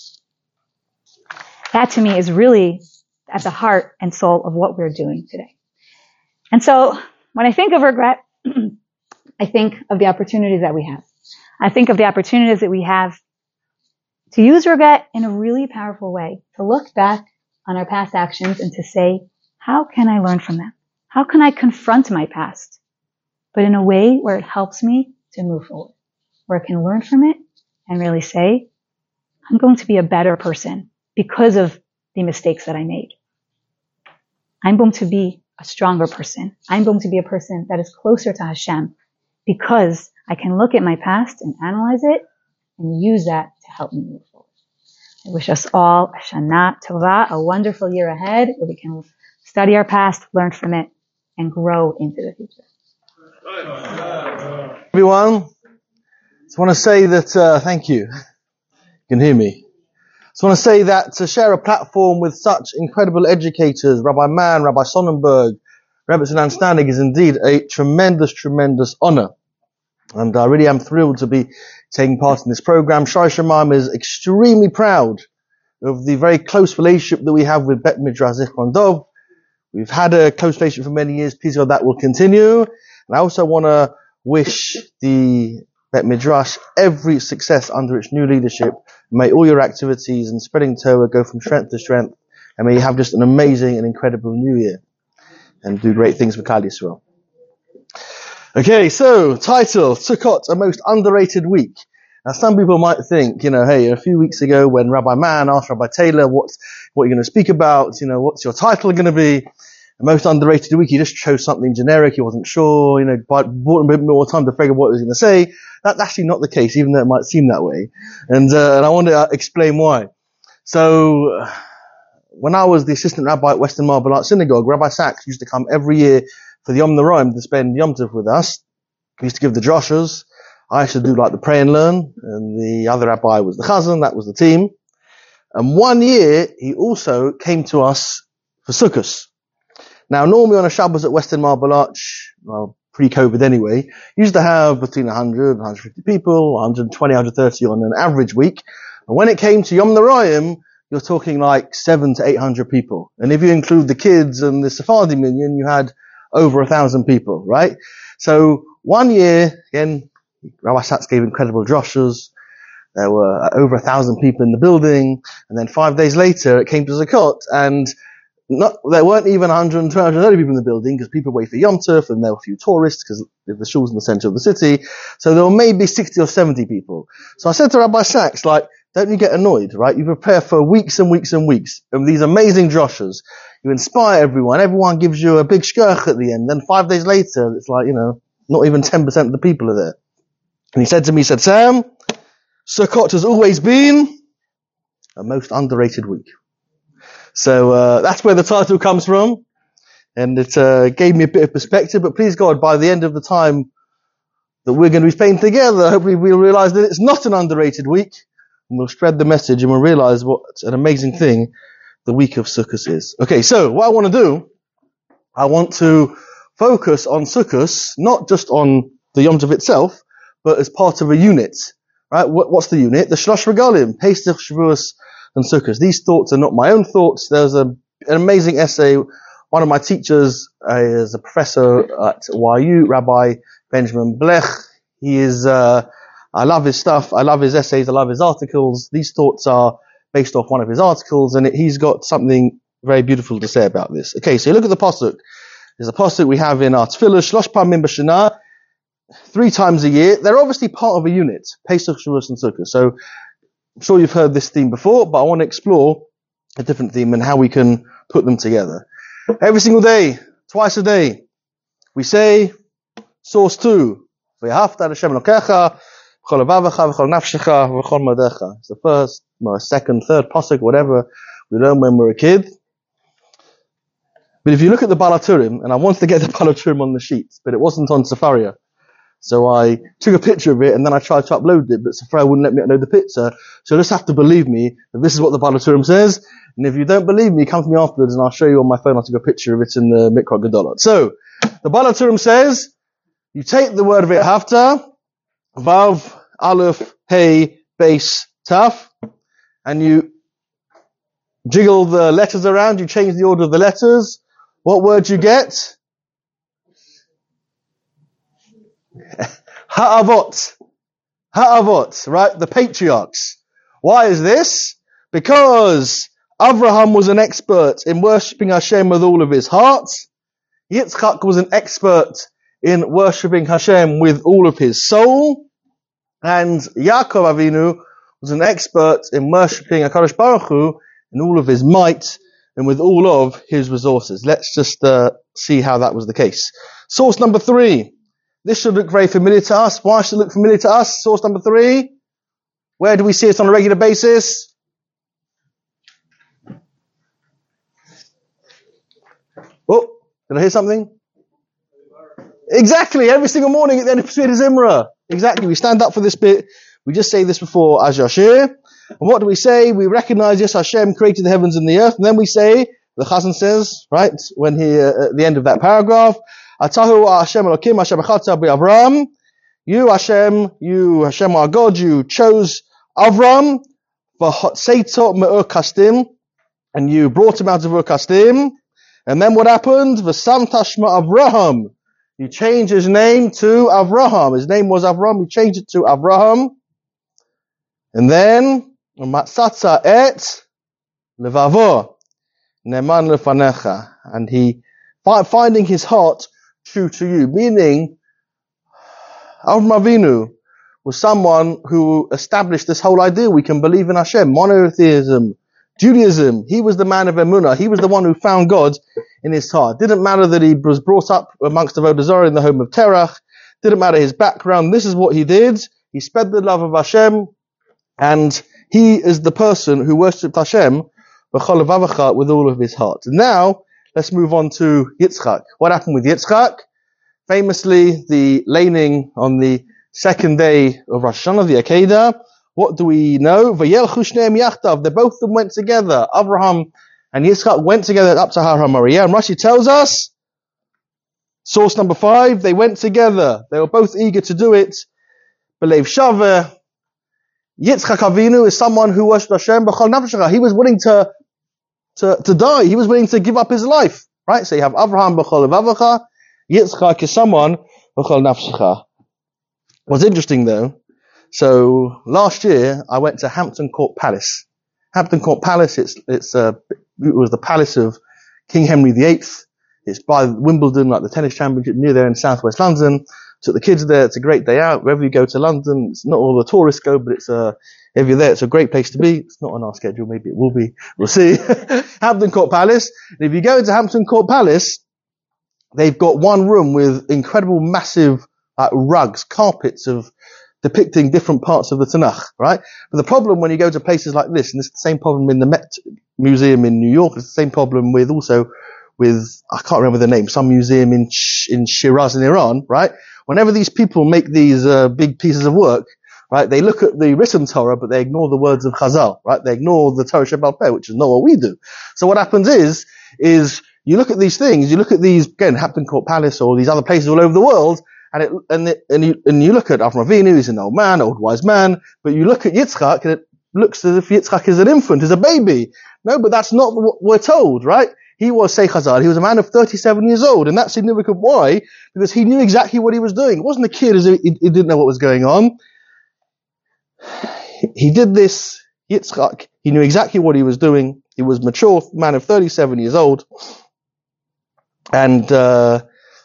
That to me is really at the heart and soul of what we're doing today. And so when I think of regret, I think of the opportunities that we have. I think of the opportunities that we have to use regret in a really powerful way, to look back on our past actions and to say, how can I learn from them? How can I confront my past? But in a way where it helps me to move forward, where I can learn from it and really say, I'm going to be a better person because of the mistakes that I made. I'm going to be a stronger person. I'm going to be a person that is closer to Hashem because I can look at my past and analyze it and use that to help me move forward. I wish us all a Shana Tova, a wonderful year ahead where we can study our past, learn from it, and grow into the future. Everyone, just want to say that, uh, thank you. You can hear me. Just want to say that to share a platform with such incredible educators, Rabbi Mann, Rabbi Sonnenberg, Rebbe Zanan Stanig, is indeed a tremendous, tremendous honor. And I really am thrilled to be taking part in this program. Shai Shemaim is extremely proud of the very close relationship that we have with Bet Midrash Zichron Dov. We've had a close relationship for many years. Please God, that will continue. And I also want to wish the Bet Midrash every success under its new leadership. May all your activities and spreading Torah go from strength to strength. And may you have just an amazing and incredible new year. And do great things for Klal Yisrael. Okay, so, title, Sukkot, a most underrated week. Now some people might think, you know, hey, a few weeks ago when Rabbi Mann asked Rabbi Taylor what's, what you're going to speak about, you know, what's your title going to be? The most underrated week, he just chose something generic, he wasn't sure, you know, but bought him a bit more time to figure out what he was going to say. That's actually not the case, even though it might seem that way. And, uh, and I want to uh, explain why. So, uh, when I was the assistant rabbi at Western Marble Arts Synagogue, Rabbi Sachs used to come every year for the Yom Noraim to spend Yom Tov with us. He used to give the drashas. I used to do like the pray and learn, and the other rabbi was the chazan, that was the team. And one year, he also came to us for Sukkot. Now, normally on a Shabbos at Western Marble Arch, well, pre-COVID anyway, used to have between one hundred and one hundred fifty people, one hundred twenty, one hundred thirty on an average week. And when it came to Yom Narayim, you're talking like seven to eight hundred people. And if you include the kids and the Sephardi minyan, you had over a thousand people, right? So one year, again, Rabbi Satz gave incredible droshes. There were over a thousand people in the building. And then five days later, it came to Sukkot, and not, there weren't even one hundred, two hundred thirty people in the building because people wait for Yom Tov, and there were a few tourists because the shul's in the center of the city. So there were maybe sixty or seventy people. So I said to Rabbi Sachs, like, don't you get annoyed, right? You prepare for weeks and weeks and weeks of these amazing droshes. You inspire everyone. Everyone gives you a big shkach at the end. Then five days later, it's like, you know, not even ten percent of the people are there. And he said to me, he said, Sam, Sukkot has always been a most underrated week. So uh, that's where the title comes from, and it uh, gave me a bit of perspective. But please God, by the end of the time that we're going to be spending together, hopefully we'll realize that it's not an underrated week, and we'll spread the message, and we'll realize what an amazing thing the week of Sukkot is. Okay, so what I want to do, I want to focus on Sukkot, not just on the Yom Tov itself, but as part of a unit. Right? What, what's the unit? The Shlosh Regalim, Pesach, Shavuos, and Sukkot. These thoughts are not my own thoughts. There's a, an amazing essay. One of my teachers uh, is a professor at Y U, Rabbi Benjamin Blech. He is, uh, I love his stuff. I love his essays. I love his articles. These thoughts are based off one of his articles, and it, he's got something very beautiful to say about this. Okay, so you look at the pasuk. There's a pasuk we have in our tefillah, Shlosh Pamim B'Shana, three times a year. They're obviously part of a unit, Pesach, Shavuos, and Sukkot. So I'm sure you've heard this theme before, but I want to explore a different theme and how we can put them together. Every single day, twice a day, we say source two. It's the first, second, third pasuk, whatever we learn when we're a kid. But if you look at the Balaturim, and I wanted to get the Balaturim on the sheets, but it wasn't on Sefaria. So I took a picture of it, and then I tried to upload it, but Sefaria wouldn't let me upload the picture. So you'll just have to believe me that this is what the Balaturim says. And if you don't believe me, come to me afterwards, and I'll show you on my phone. I took a picture of it in the Mikra Gedolot. So the Balaturim says, you take the word of it, hafta, vav, aleph, hey, base, taf, and you jiggle the letters around, you change the order of the letters. What word you get? Ha'avot. Ha'avot, right? The patriarchs. Why is this? Because Avraham was an expert in worshipping Hashem with all of his heart. Yitzchak was an expert in worshipping Hashem with all of his soul. And Yaakov Avinu was an expert in worshipping HaKadosh Baruch Hu in all of his might and with all of his resources. Let's just uh, see how that was the case. Source number three. This should look very familiar to us. Why should it look familiar to us? Source number three. Where do we see it on a regular basis? Oh, did I hear something? Exactly. Every single morning at the end of Pesach Zimra. Exactly. We stand up for this bit. We just say this before Az Yashir. And what do we say? We recognize, yes, Hashem created the heavens and the earth. And then we say, the Chazan says, right, when he, uh, at the end of that paragraph, Atahu Hashem Elokim Hashem Echadta B'Avram. You Hashem, you Hashem our God, you chose Avram v'hotzeito me'ur kasdim, and you brought him out of Ur Kasdim. And then what happened? V'samta shma Avraham. You changed his name to Avraham. His name was Avram. You changed it to Avraham. And then Matzatza et levavo neman lefanecha, and he finding his heart true to you, meaning Avram Avinu was someone who established this whole idea we can believe in Hashem, monotheism, Judaism. He was the man of Emunah. He was the one who found God in his heart. Didn't matter that he was brought up amongst the Avodah Zarah in the home of Terach. Didn't matter his background. This is what he did. He spread the love of Hashem, and he is the person who worshipped Hashem with all of his heart. Now, let's move on to Yitzchak. What happened with Yitzchak? Famously, the laning on the second day of Rosh Hashanah, the Akedah. What do we know? Vayelchu shneim yachdav. They both of them went together. Abraham and Yitzchak went together up to Har HaMoriah. And Rashi tells us, source number five, they went together. They were both eager to do it. Belev Shaveh. Yitzchak Avinu is someone who worshipped Hashem b'chol nafshecha. He was willing to, to, to die. He was willing to give up his life. Right? So you have Abraham b'chol levavecha. Yitzchak is someone b'chol nafshecha. What's interesting though, so last year I went to Hampton Court Palace. Hampton Court Palace, it's, it's, uh, it was the palace of King Henry the Eighth. It's by Wimbledon, like the tennis championship, near there in southwest London. Took the kids there. It's a great day out. Wherever you go to London, it's not all the tourists go, but it's uh if you're there, it's a great place to be. It's not on our schedule. Maybe it will be. We'll see. Hampton Court Palace. And if you go into Hampton Court Palace, they've got one room with incredible, massive uh, rugs, carpets of depicting different parts of the Tanakh, right? But the problem when you go to places like this, and it's the same problem in the Met Museum in New York, it's the same problem with also with, I can't remember the name, some museum in Sh- in Shiraz in Iran, right? Whenever these people make these uh, big pieces of work, right, they look at the written Torah, but they ignore the words of Chazal, right? They ignore the Torah Sheba'al Peh, which is not what we do. So what happens is, is you look at these things, you look at these, again, Hampton Court Palace or these other places all over the world, and it, and it, and you, and you look at Avram Avinu, he's an old man, old wise man, but you look at Yitzchak, and it looks as if Yitzchak is an infant, is a baby. No, but that's not what we're told, right? He was, say Chazal, he was a man of thirty-seven years old, and that's significant. Why? Because he knew exactly what he was doing. It wasn't a kid as he, he didn't know what was going on. He did this, Yitzchak, he knew exactly what he was doing. He was mature, man of thirty-seven years old, and uh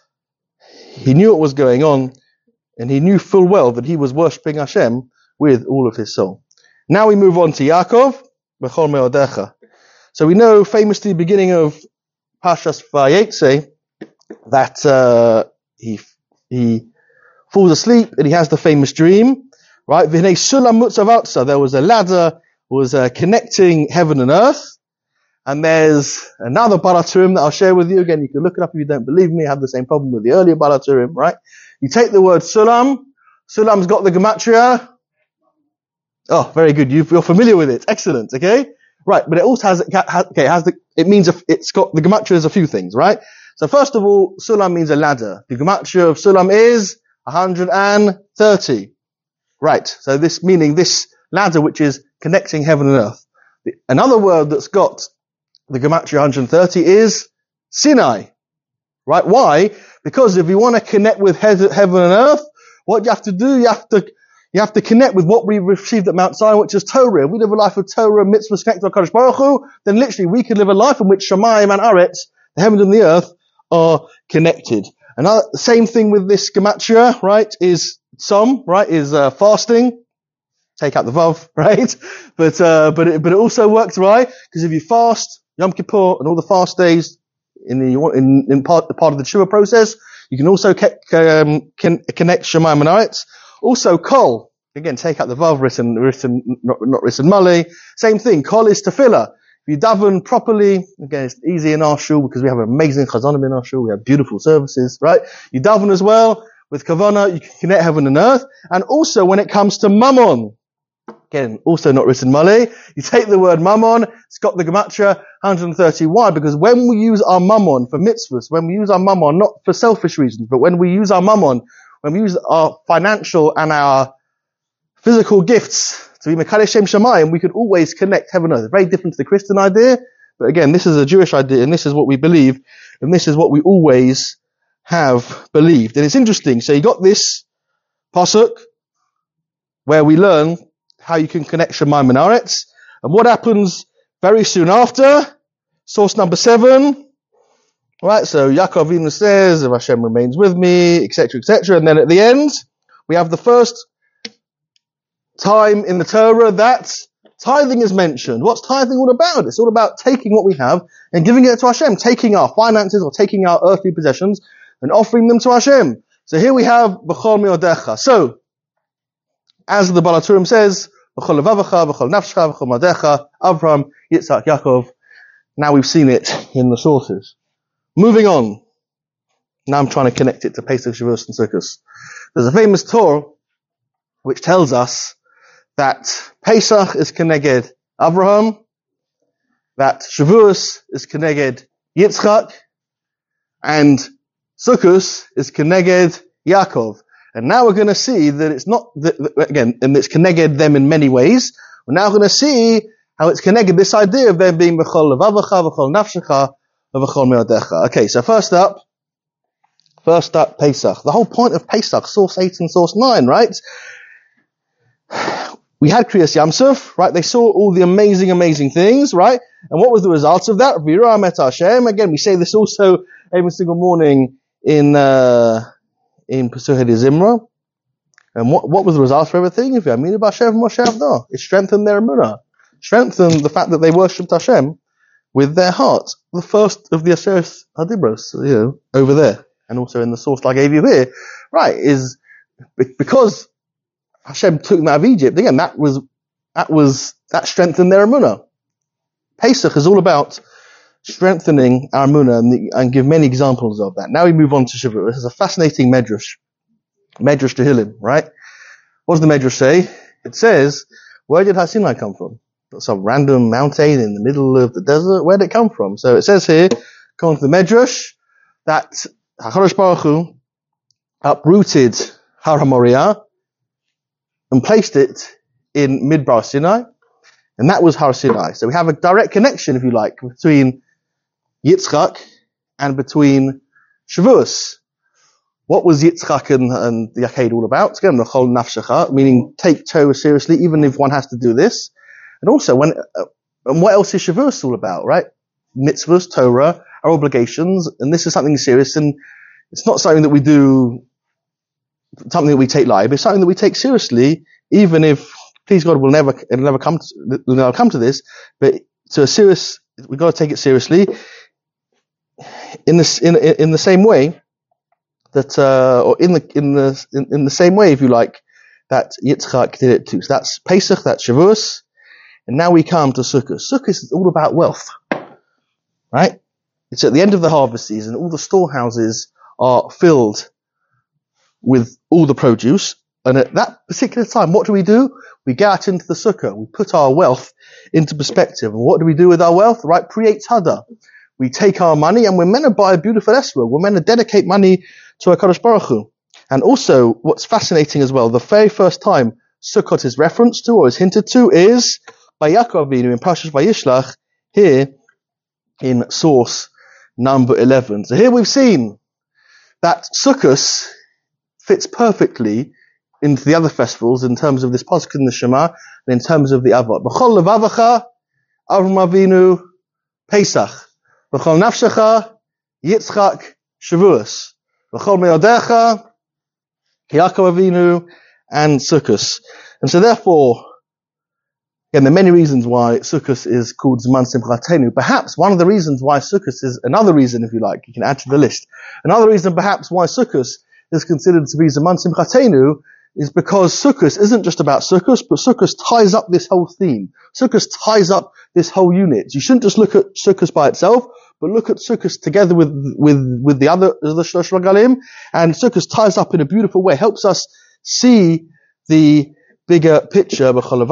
he knew what was going on, and he knew full well that he was worshipping Hashem with all of his soul. Now we move on to Yaakov, B'chol Me'odecha. So we know famously beginning of Parshas Vayetze that uh, he he falls asleep and he has the famous dream, right? V'nei sulam mutzav, there was a ladder was uh, connecting heaven and earth, and there's another Balaturim that I'll share with you. Again, you can look it up if you don't believe me. I have the same problem with the earlier Balaturim, right? You take the word sulam. Sulam's got the gematria. Oh, very good. You've, you're familiar with it. Excellent. Okay. Right. But it also has, okay, it has the, it means, a, it's got, the gematria is a few things, right? So first of all, sulam means a ladder. The gematria of sulam is one hundred thirty. Right. So this, meaning this ladder which is connecting heaven and earth. Another word that's got the gematria one hundred thirty is Sinai. Right? Why? Because if you want to connect with heaven and earth, what you have to do, you have to, you have to connect with what we received at Mount Sinai, which is Torah. If we live a life of Torah, mitzvahs, connected to HaKadosh Baruch Hu, then literally we can live a life in which Shamayim and Aretz, the heavens and the earth, are connected. Another, same thing with this gematria, right, is Tzom, right, is uh, fasting. Take out the vav, right? But, uh, but it, but it also works, right? Because if you fast, Yom Kippur and all the fast days in the, in, in part, the part of the Tshuva process, you can also ke- um, can, connect Shemayim and Aretz. Also, Kol, again, take out the vav, written, written, not, not written Mali. Same thing, Kol is tefillah. If you daven properly, again, it's easy in our shul because we have amazing chazanim in our shul. We have beautiful services, right? You daven as well with kavanah. You can connect heaven and earth. And also, when it comes to mammon, again, also not written Mali. You take the word mammon, it's got the gematria one hundred thirty. Why? Because when we use our mammon for mitzvahs, when we use our mammon, not for selfish reasons, but when we use our mammon, when we use our financial and our physical gifts to be Mekadesh Shem Shamayim, we could always connect heaven and earth. Very different to the Christian idea, but again, this is a Jewish idea, and this is what we believe, and this is what we always have believed. And it's interesting. So you got this pasuk where we learn how you can connect Shemayim and Aretz. And what happens very soon after? Source number seven. Right, so Yaakov Avinu says, if Hashem remains with me, et cetera, et cetera. And then at the end, we have the first time in the Torah that tithing is mentioned. What's tithing all about? It's all about taking what we have and giving it to Hashem, taking our finances or taking our earthly possessions and offering them to Hashem. So here we have B'chol Me'odecha. So, as the Balaturim says, B'chol levavecha, b'chol nafshecha, b'chol madecha, Abraham, Yitzhak, Yaakov. Now we've seen it in the sources. Moving on. Now I'm trying to connect it to Pesach, Shavuos, and Sukkot. There's a famous Torah which tells us that Pesach is Keneged Abraham, that Shavuos is Keneged Yitzchak, and Sukkos is Keneged Yaakov. And now we're going to see that it's not, that, that, again, and it's Keneged them in many ways. We're now going to see how it's Keneged this idea of them being B'chol Levavacha, B'chol Nafshecha, B'chol Me'odecha. Okay, so first up, first up, Pesach. The whole point of Pesach, source eight and source nine, right? We had Kriyas Yamsuf, right? They saw all the amazing, amazing things, right? And what was the result of that? V'yirah met Hashem. Again, we say this also every single morning in, uh, in Pesuchei Zimra. And what, what was the result for everything? If you Aminu b'Hashem Moshe Avdo, it strengthened their emunah. Strengthened the fact that they worshipped Hashem with their heart. The first of the Aseret Hadibros, you know, over there. And also in the source I gave you here. Right, is because Hashem took them out of Egypt, again, that was, that was, that strengthened their emunah. Pesach is all about strengthening our emunah and, the, and give many examples of that. Now we move on to Shavuot. This is a fascinating medrash. Medrash Tehillim, right? What does the medrash say? It says, where did Har Sinai come from? Some random mountain in the middle of the desert? Where did it come from? So it says here, according to the medrash, that HaKadosh Baruch Hu uprooted Har HaMoriah and placed it in Midbar Sinai, and that was Har Sinai. So we have a direct connection, if you like, between Yitzchak and between Shavuos. What was Yitzchak and, and the Yaked all about? Again, the Chol Nafshecha, meaning take Torah seriously, even if one has to do this. And also, when uh, and what else is Shavuos all about, right? Mitzvahs, Torah, our obligations, and this is something serious, and it's not something that we do, something that we take light, but it's something that we take seriously, even if, please God, we'll never, it'll never come to, we'll never come to this, but to a serious, we've got to take it seriously, in the, in, in the same way, that, uh, or in the, in the, in, in the same way, if you like, that Yitzchak did it too. So that's Pesach, that's Shavuos, and now we come to Sukkot. Sukkot is all about wealth, right? It's at the end of the harvest season, all the storehouses are filled with all the produce, and at that particular time, what do we do? We get out into the Sukkah, we put our wealth into perspective, and what do we do with our wealth? Right? Create Tada. We take our money, and we're meant to buy a beautiful esrog. We're meant to dedicate money to HaKadosh Baruch Hu. And also, what's fascinating as well, the very first time Sukkot is referenced to or is hinted to is by Yaakov Avinu in Parshas Vayishlach, here in source number eleven. So here we've seen that Sukkot fits perfectly into the other festivals in terms of this pasuk in the Shema and in terms of the Avot. B'chol levavacha, Avraham Avinu, Pesach. B'chol nafshecha, Yitzchak, Shavuos. B'chol me'odecha, Yaakov Avinu, and Sukkot. And so therefore, again, there are many reasons why Sukkot is called Zman Simchatenu. Perhaps one of the reasons why Sukkot is, another reason if you like, you can add to the list. Another reason perhaps why Sukkot is considered to be Zman Simchatenu is because Sukkot isn't just about Sukkot, but Sukkot ties up this whole theme. Sukkot ties up this whole unit. You shouldn't just look at Sukkot by itself, but look at Sukkot together with, with, with the other, the Shlosh Regalim, and Sukkot ties up in a beautiful way, helps us see the bigger picture.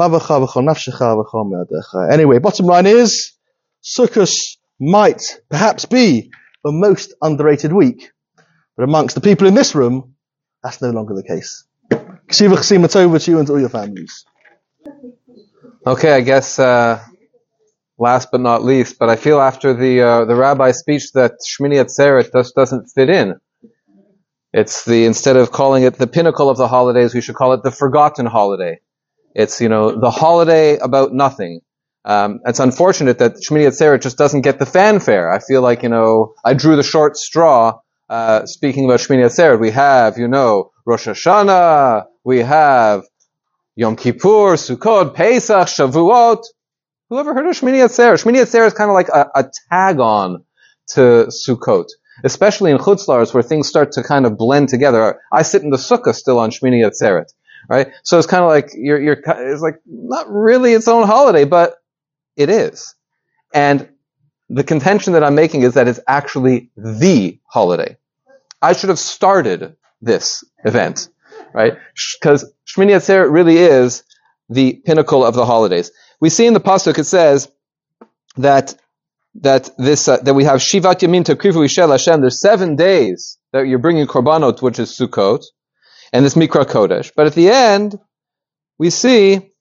Anyway, bottom line is, Sukkot might perhaps be the most underrated week, but amongst the people in this room, that's no longer the case. Ksiva Chasima Tova to you and to all your families. Okay, I guess, uh, last but not least, but I feel after the, uh, the rabbi's speech that Shmini Atzeret just doesn't fit in. It's the, instead of calling it the pinnacle of the holidays, we should call it the forgotten holiday. It's, you know, the holiday about nothing. Um, it's unfortunate that Shmini Atzeret just doesn't get the fanfare. I feel like, you know, I drew the short straw, uh, speaking about Shmini Atzeret. We have, you know, Rosh Hashanah, we have Yom Kippur, Sukkot, Pesach, Shavuot. Who ever heard of Shmini Atzeret? Shmini Atzeret is kind of like a, a tag-on to Sukkot, especially in Chutz La'aretz where things start to kind of blend together. I sit in the Sukkah still on Shmini Atzeret, right? So it's kind of like you're, you're, it's like not really its own holiday, but it is. And the contention that I'm making is that it's actually the holiday. I should have started this event right? Because Shmini Atzeret really is the pinnacle of the holidays. We see in the pasuk it says that that this uh, that we have Shivat Yamim Takrivu Yishel Hashem. There's seven days that you're bringing korbanot, which is Sukkot, and this Mikra Kodesh. But at the end, we see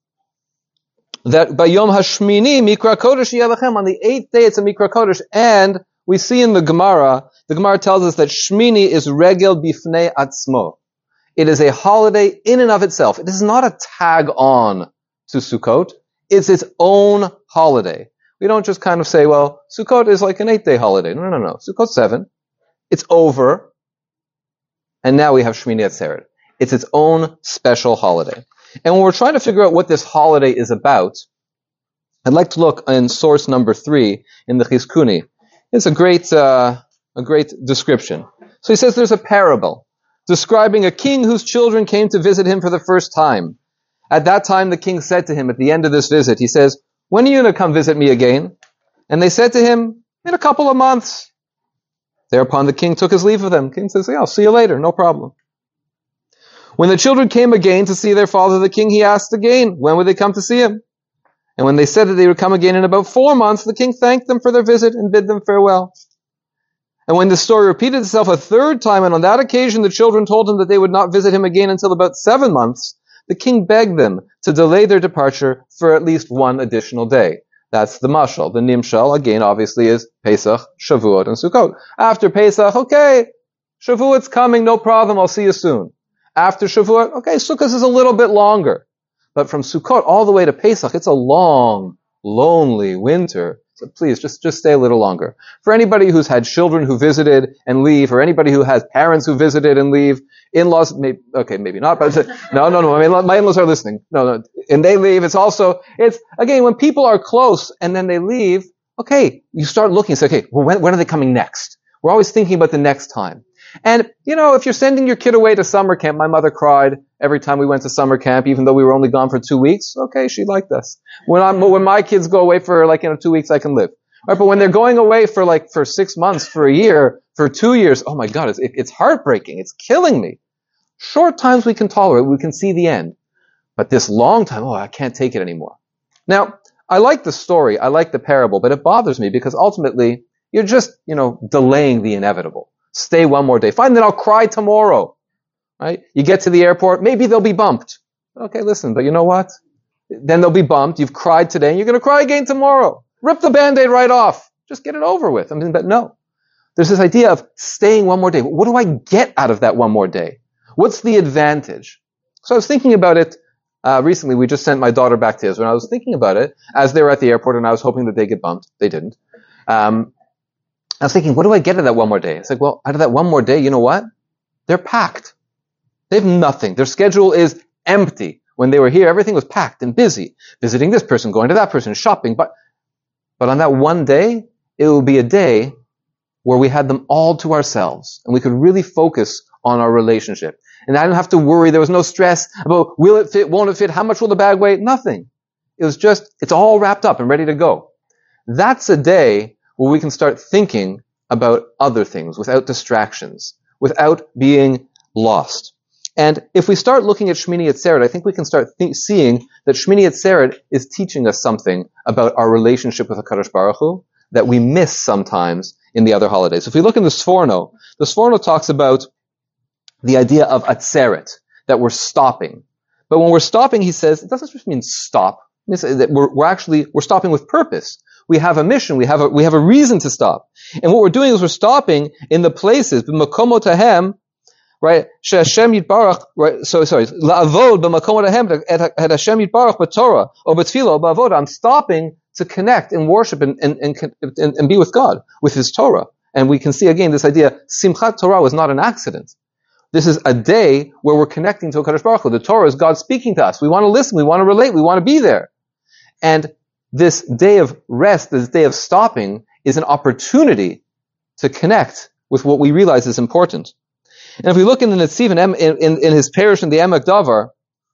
that by Yom Hashmini Mikra Kodesh Yelachem, on the eighth day it's a Mikra Kodesh, and we see in the Gemara, the Gemara tells us that Shmini is regel bifnei atzmo. It is a holiday in and of itself. It is not a tag on to Sukkot. It's its own holiday. We don't just kind of say, well, Sukkot is like an eight-day holiday. No, no, no. Sukkot's seven. It's over. And now we have Shmini Atzeret. It's its own special holiday. And when we're trying to figure out what this holiday is about, I'd like to look in source number three in the Chizkuni. It's a great, uh, a great description. So he says there's a parable describing a king whose children came to visit him for the first time. At that time, the king said to him at the end of this visit, he says, when are you going to come visit me again? And they said to him, in a couple of months. Thereupon the king took his leave of them. The king says, yeah, I'll see you later, no problem. When the children came again to see their father, the king, he asked again, when would they come to see him? And when they said that they would come again in about four months, the king thanked them for their visit and bid them farewell. And when the story repeated itself a third time, and on that occasion the children told him that they would not visit him again until about seven months, the king begged them to delay their departure for at least one additional day. That's the mashal. The nimshal, again, obviously, is Pesach, Shavuot, and Sukkot. After Pesach, okay, Shavuot's coming, no problem, I'll see you soon. After Shavuot, okay, Sukkot is a little bit longer. But from Sukkot all the way to Pesach, it's a long, lonely winter. So please, just, just stay a little longer. For anybody who's had children who visited and leave, or anybody who has parents who visited and leave, in-laws, maybe, okay, maybe not, but no, no, no, I mean, my in-laws are listening. No, no, and they leave. It's also, it's, again, when people are close and then they leave, okay, you start looking and say, okay, well, when, when are they coming next? We're always thinking about the next time. And, you know, if you're sending your kid away to summer camp, my mother cried every time we went to summer camp, even though we were only gone for two weeks. Okay, she liked us. When I'm, when my kids go away for like, you know, two weeks, I can live. Right, but when they're going away for like, for six months, for a year, for two years, oh my God, it's, it, it's heartbreaking. It's killing me. Short times we can tolerate, we can see the end. But this long time, oh, I can't take it anymore. Now, I like the story, I like the parable, but it bothers me because ultimately, you're just, you know, delaying the inevitable. Stay one more day. Fine, then I'll cry tomorrow. Right? You get to the airport, maybe they'll be bumped. Okay, listen, but you know what? Then they'll be bumped. You've cried today, and you're going to cry again tomorrow. Rip the Band-Aid right off. Just get it over with. I mean, but no. There's this idea of staying one more day. What do I get out of that one more day? What's the advantage? So I was thinking about it uh, recently. We just sent my daughter back to Israel, and I was thinking about it as they were at the airport, and I was hoping that they get bumped. They didn't. Um, I was thinking, what do I get out of that one more day? It's like, well, out of that one more day, you know what? They're packed. They have nothing. Their schedule is empty. When they were here, everything was packed and busy. Visiting this person, going to that person, shopping. But, but on that one day, it will be a day where we had them all to ourselves. And we could really focus on our relationship. And I didn't have to worry. There was no stress about will it fit, won't it fit, how much will the bag weigh? Nothing. It was just, it's all wrapped up and ready to go. That's a day where we can start thinking about other things without distractions, without being lost. And if we start looking at Shmini Atzeret, I think we can start th- seeing that Shmini Atzeret is teaching us something about our relationship with HaKadosh Baruch Hu that we miss sometimes in the other holidays. If we look in the Sforno, the Sforno talks about the idea of Atzeret, that we're stopping. But when we're stopping, he says, it doesn't just mean stop. It means that we're, we're actually, we're stopping with purpose. We have a mission. We have a, we have a reason to stop. And what we're doing is we're stopping in the places, b'makomotahem, right? Hashem Yitbarach, right? So, sorry, la'avod b'makomotahem et Hashem Yitbarach b'Torah, or b'tfilah, or b'avod. I'm stopping to connect and worship and, and, and, and, and be with God, with His Torah. And we can see again this idea, Simchat Torah was not an accident. This is a day where we're connecting to HaKadosh Baruch Hu. The Torah is God speaking to us. We want to listen. We want to relate. We want to be there. And this day of rest, this day of stopping, is an opportunity to connect with what we realize is important. And if we look in the Netziv, in, in, in his parish in the Emek Davar,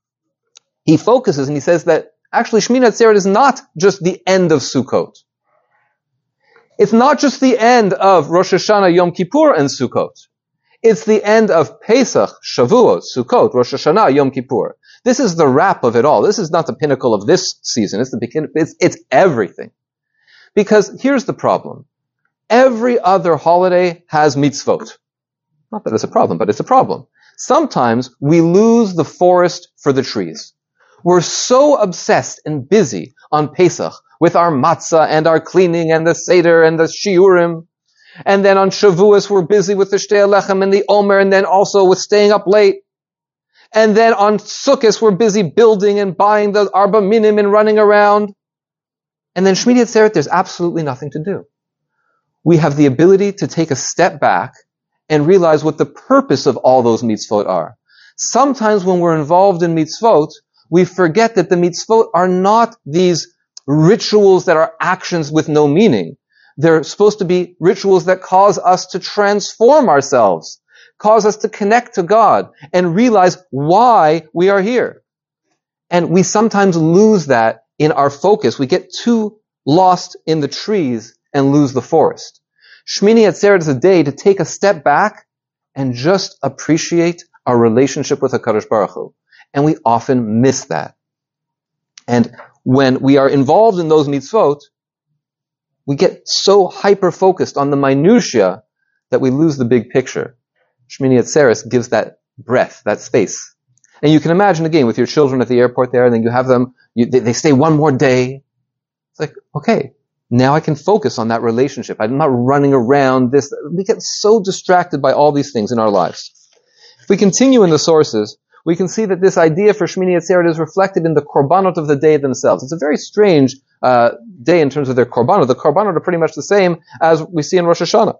he focuses and he says that actually Shmini Atzeret is not just the end of Sukkot. It's not just the end of Rosh Hashanah, Yom Kippur, and Sukkot. It's the end of Pesach, Shavuot, Sukkot, Rosh Hashanah, Yom Kippur. This is the wrap of it all. This is not the pinnacle of this season. It's the beginning. It's, it's everything. Because here's the problem. Every other holiday has mitzvot. Not that it's a problem, but it's a problem. Sometimes we lose the forest for the trees. We're so obsessed and busy on Pesach with our matzah and our cleaning and the Seder and the shiurim. And then on Shavuos, we're busy with the Shtei Lechem and the Omer, and then also with staying up late. And then on Sukkot, we're busy building and buying the Arba Minim and running around. And then Shmini Atzeret, there's absolutely nothing to do. We have the ability to take a step back and realize what the purpose of all those mitzvot are. Sometimes when we're involved in mitzvot, we forget that the mitzvot are not these rituals that are actions with no meaning. They're supposed to be rituals that cause us to transform ourselves, cause us to connect to God and realize why we are here. And we sometimes lose that in our focus. We get too lost in the trees and lose the forest. Shmini Atzeret is a day to take a step back and just appreciate our relationship with HaKadosh Baruch Hu. And we often miss that. And when we are involved in those mitzvot, we get so hyper-focused on the minutiae that we lose the big picture. Shmini Atzeret gives that breath, that space. And you can imagine, again, with your children at the airport there, and then you have them, you, they, they stay one more day. It's like, okay, now I can focus on that relationship. I'm not running around this. We get so distracted by all these things in our lives. If we continue in the sources, we can see that this idea for Shmini Atzeret is reflected in the korbanot of the day themselves. It's a very strange uh, day in terms of their korbanot. The korbanot are pretty much the same as we see in Rosh Hashanah.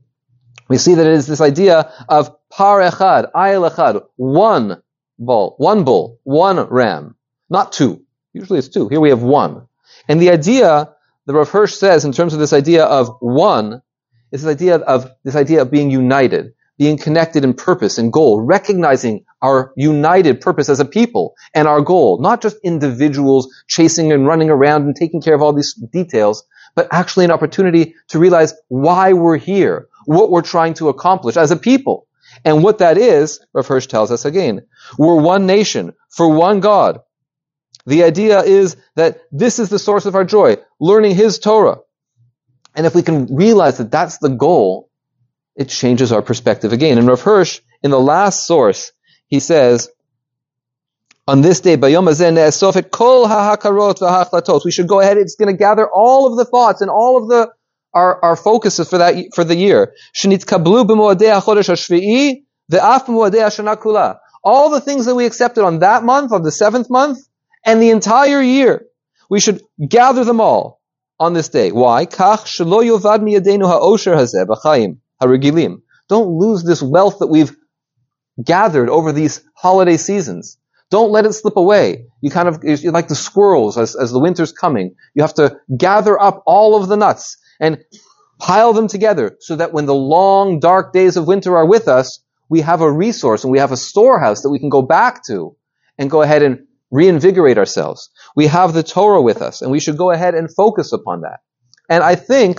We see that it is this idea of par echad, ayil echad, one bull, one bull, one ram, not two. Usually it's two. Here we have one. And the idea, the Rav Hirsch says, in terms of this idea of one, is this idea of this idea of being united, being connected in purpose and goal, recognizing our united purpose as a people and our goal, not just individuals chasing and running around and taking care of all these details, but actually an opportunity to realize why we're here, what we're trying to accomplish as a people. And what that is, Rav Hirsch tells us again, we're one nation for one God. The idea is that this is the source of our joy, learning His Torah. And if we can realize that that's the goal, it changes our perspective again. And Rav Hirsch, in the last source, he says, on this day, Bayom Hazeh ne'esof et kol ha'hakarot v'ha'achlatot. We should go ahead, it's going to gather all of the thoughts and all of the our, our focuses for that for the year. Shenitkablu b'moadei ha'chodesh ha'shvi'i ve'af b'moadei ha'shana kula. All the things that we accepted on that month, on the seventh month, and the entire year, we should gather them all on this day. Why? Kach shelo yovad miyadeinu ha'osher hazeh b'chaim ha'regilim. Don't lose this wealth that we've gathered over these holiday seasons. Don't let it slip away. You kind of, you're like the squirrels as, as the winter's coming. You have to gather up all of the nuts and pile them together so that when the long, dark days of winter are with us, we have a resource and we have a storehouse that we can go back to and go ahead and reinvigorate ourselves. We have the Torah with us and we should go ahead and focus upon that. And I think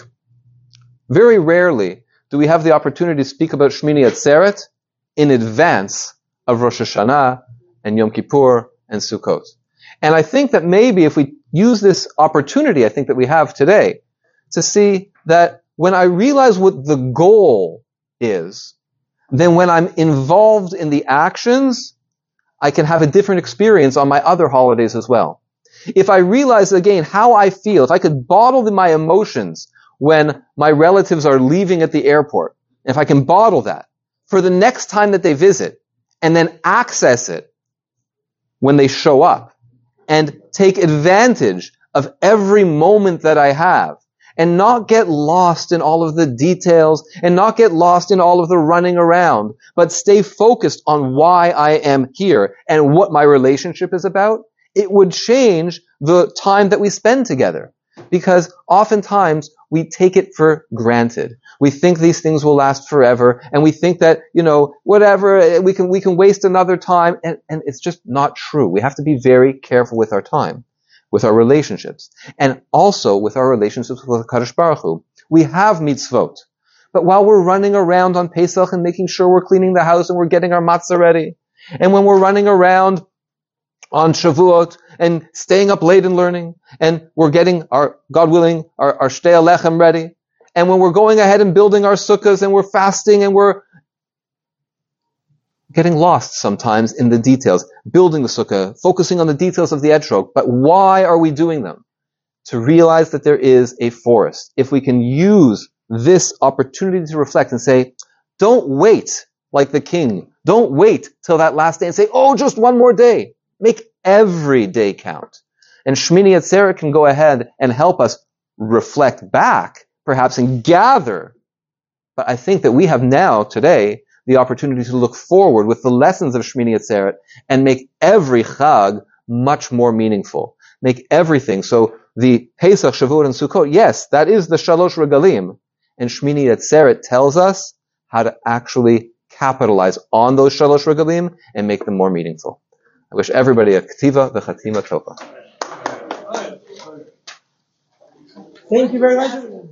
very rarely do we have the opportunity to speak about Shmini Atzeret in advance of Rosh Hashanah and Yom Kippur and Sukkot. And I think that maybe if we use this opportunity, I think that we have today, to see that when I realize what the goal is, then when I'm involved in the actions, I can have a different experience on my other holidays as well. If I realize again how I feel, if I could bottle my emotions when my relatives are leaving at the airport, if I can bottle that for the next time that they visit, and then access it when they show up, and take advantage of every moment that I have, and not get lost in all of the details, and not get lost in all of the running around, but stay focused on why I am here and what my relationship is about, it would change the time that we spend together. Because oftentimes we take it for granted. We think these things will last forever, and we think that, you know, whatever, we can, we can waste another time, and, and it's just not true. We have to be very careful with our time, with our relationships, and also with our relationships with HaKadosh Baruch Hu. We have mitzvot, But while we're running around on Pesach and making sure we're cleaning the house and we're getting our matzah ready, and when we're running around on Shavuot and staying up late and learning, and we're getting our, God willing, our, our Shtei Alechem ready, and when we're going ahead and building our sukkahs and we're fasting and we're getting lost sometimes in the details, building the sukkah, focusing on the details of the etrog. But why are we doing them? To realize that there is a forest. If we can use this opportunity to reflect and say, don't wait like the king. Don't wait till that last day and say, oh, just one more day. Make every day count. And Shmini Atzeret can go ahead and help us reflect back, perhaps, and gather. But I think that we have now, today, the opportunity to look forward with the lessons of Shmini Atzeret and make every Chag much more meaningful. Make everything. So the Pesach, Shavuot, and Sukkot, yes, that is the Shalosh Regalim. And Shmini Atzeret tells us how to actually capitalize on those Shalosh Regalim and make them more meaningful. I wish everybody a Ktiva v'Chatima Tova. Thank you very much.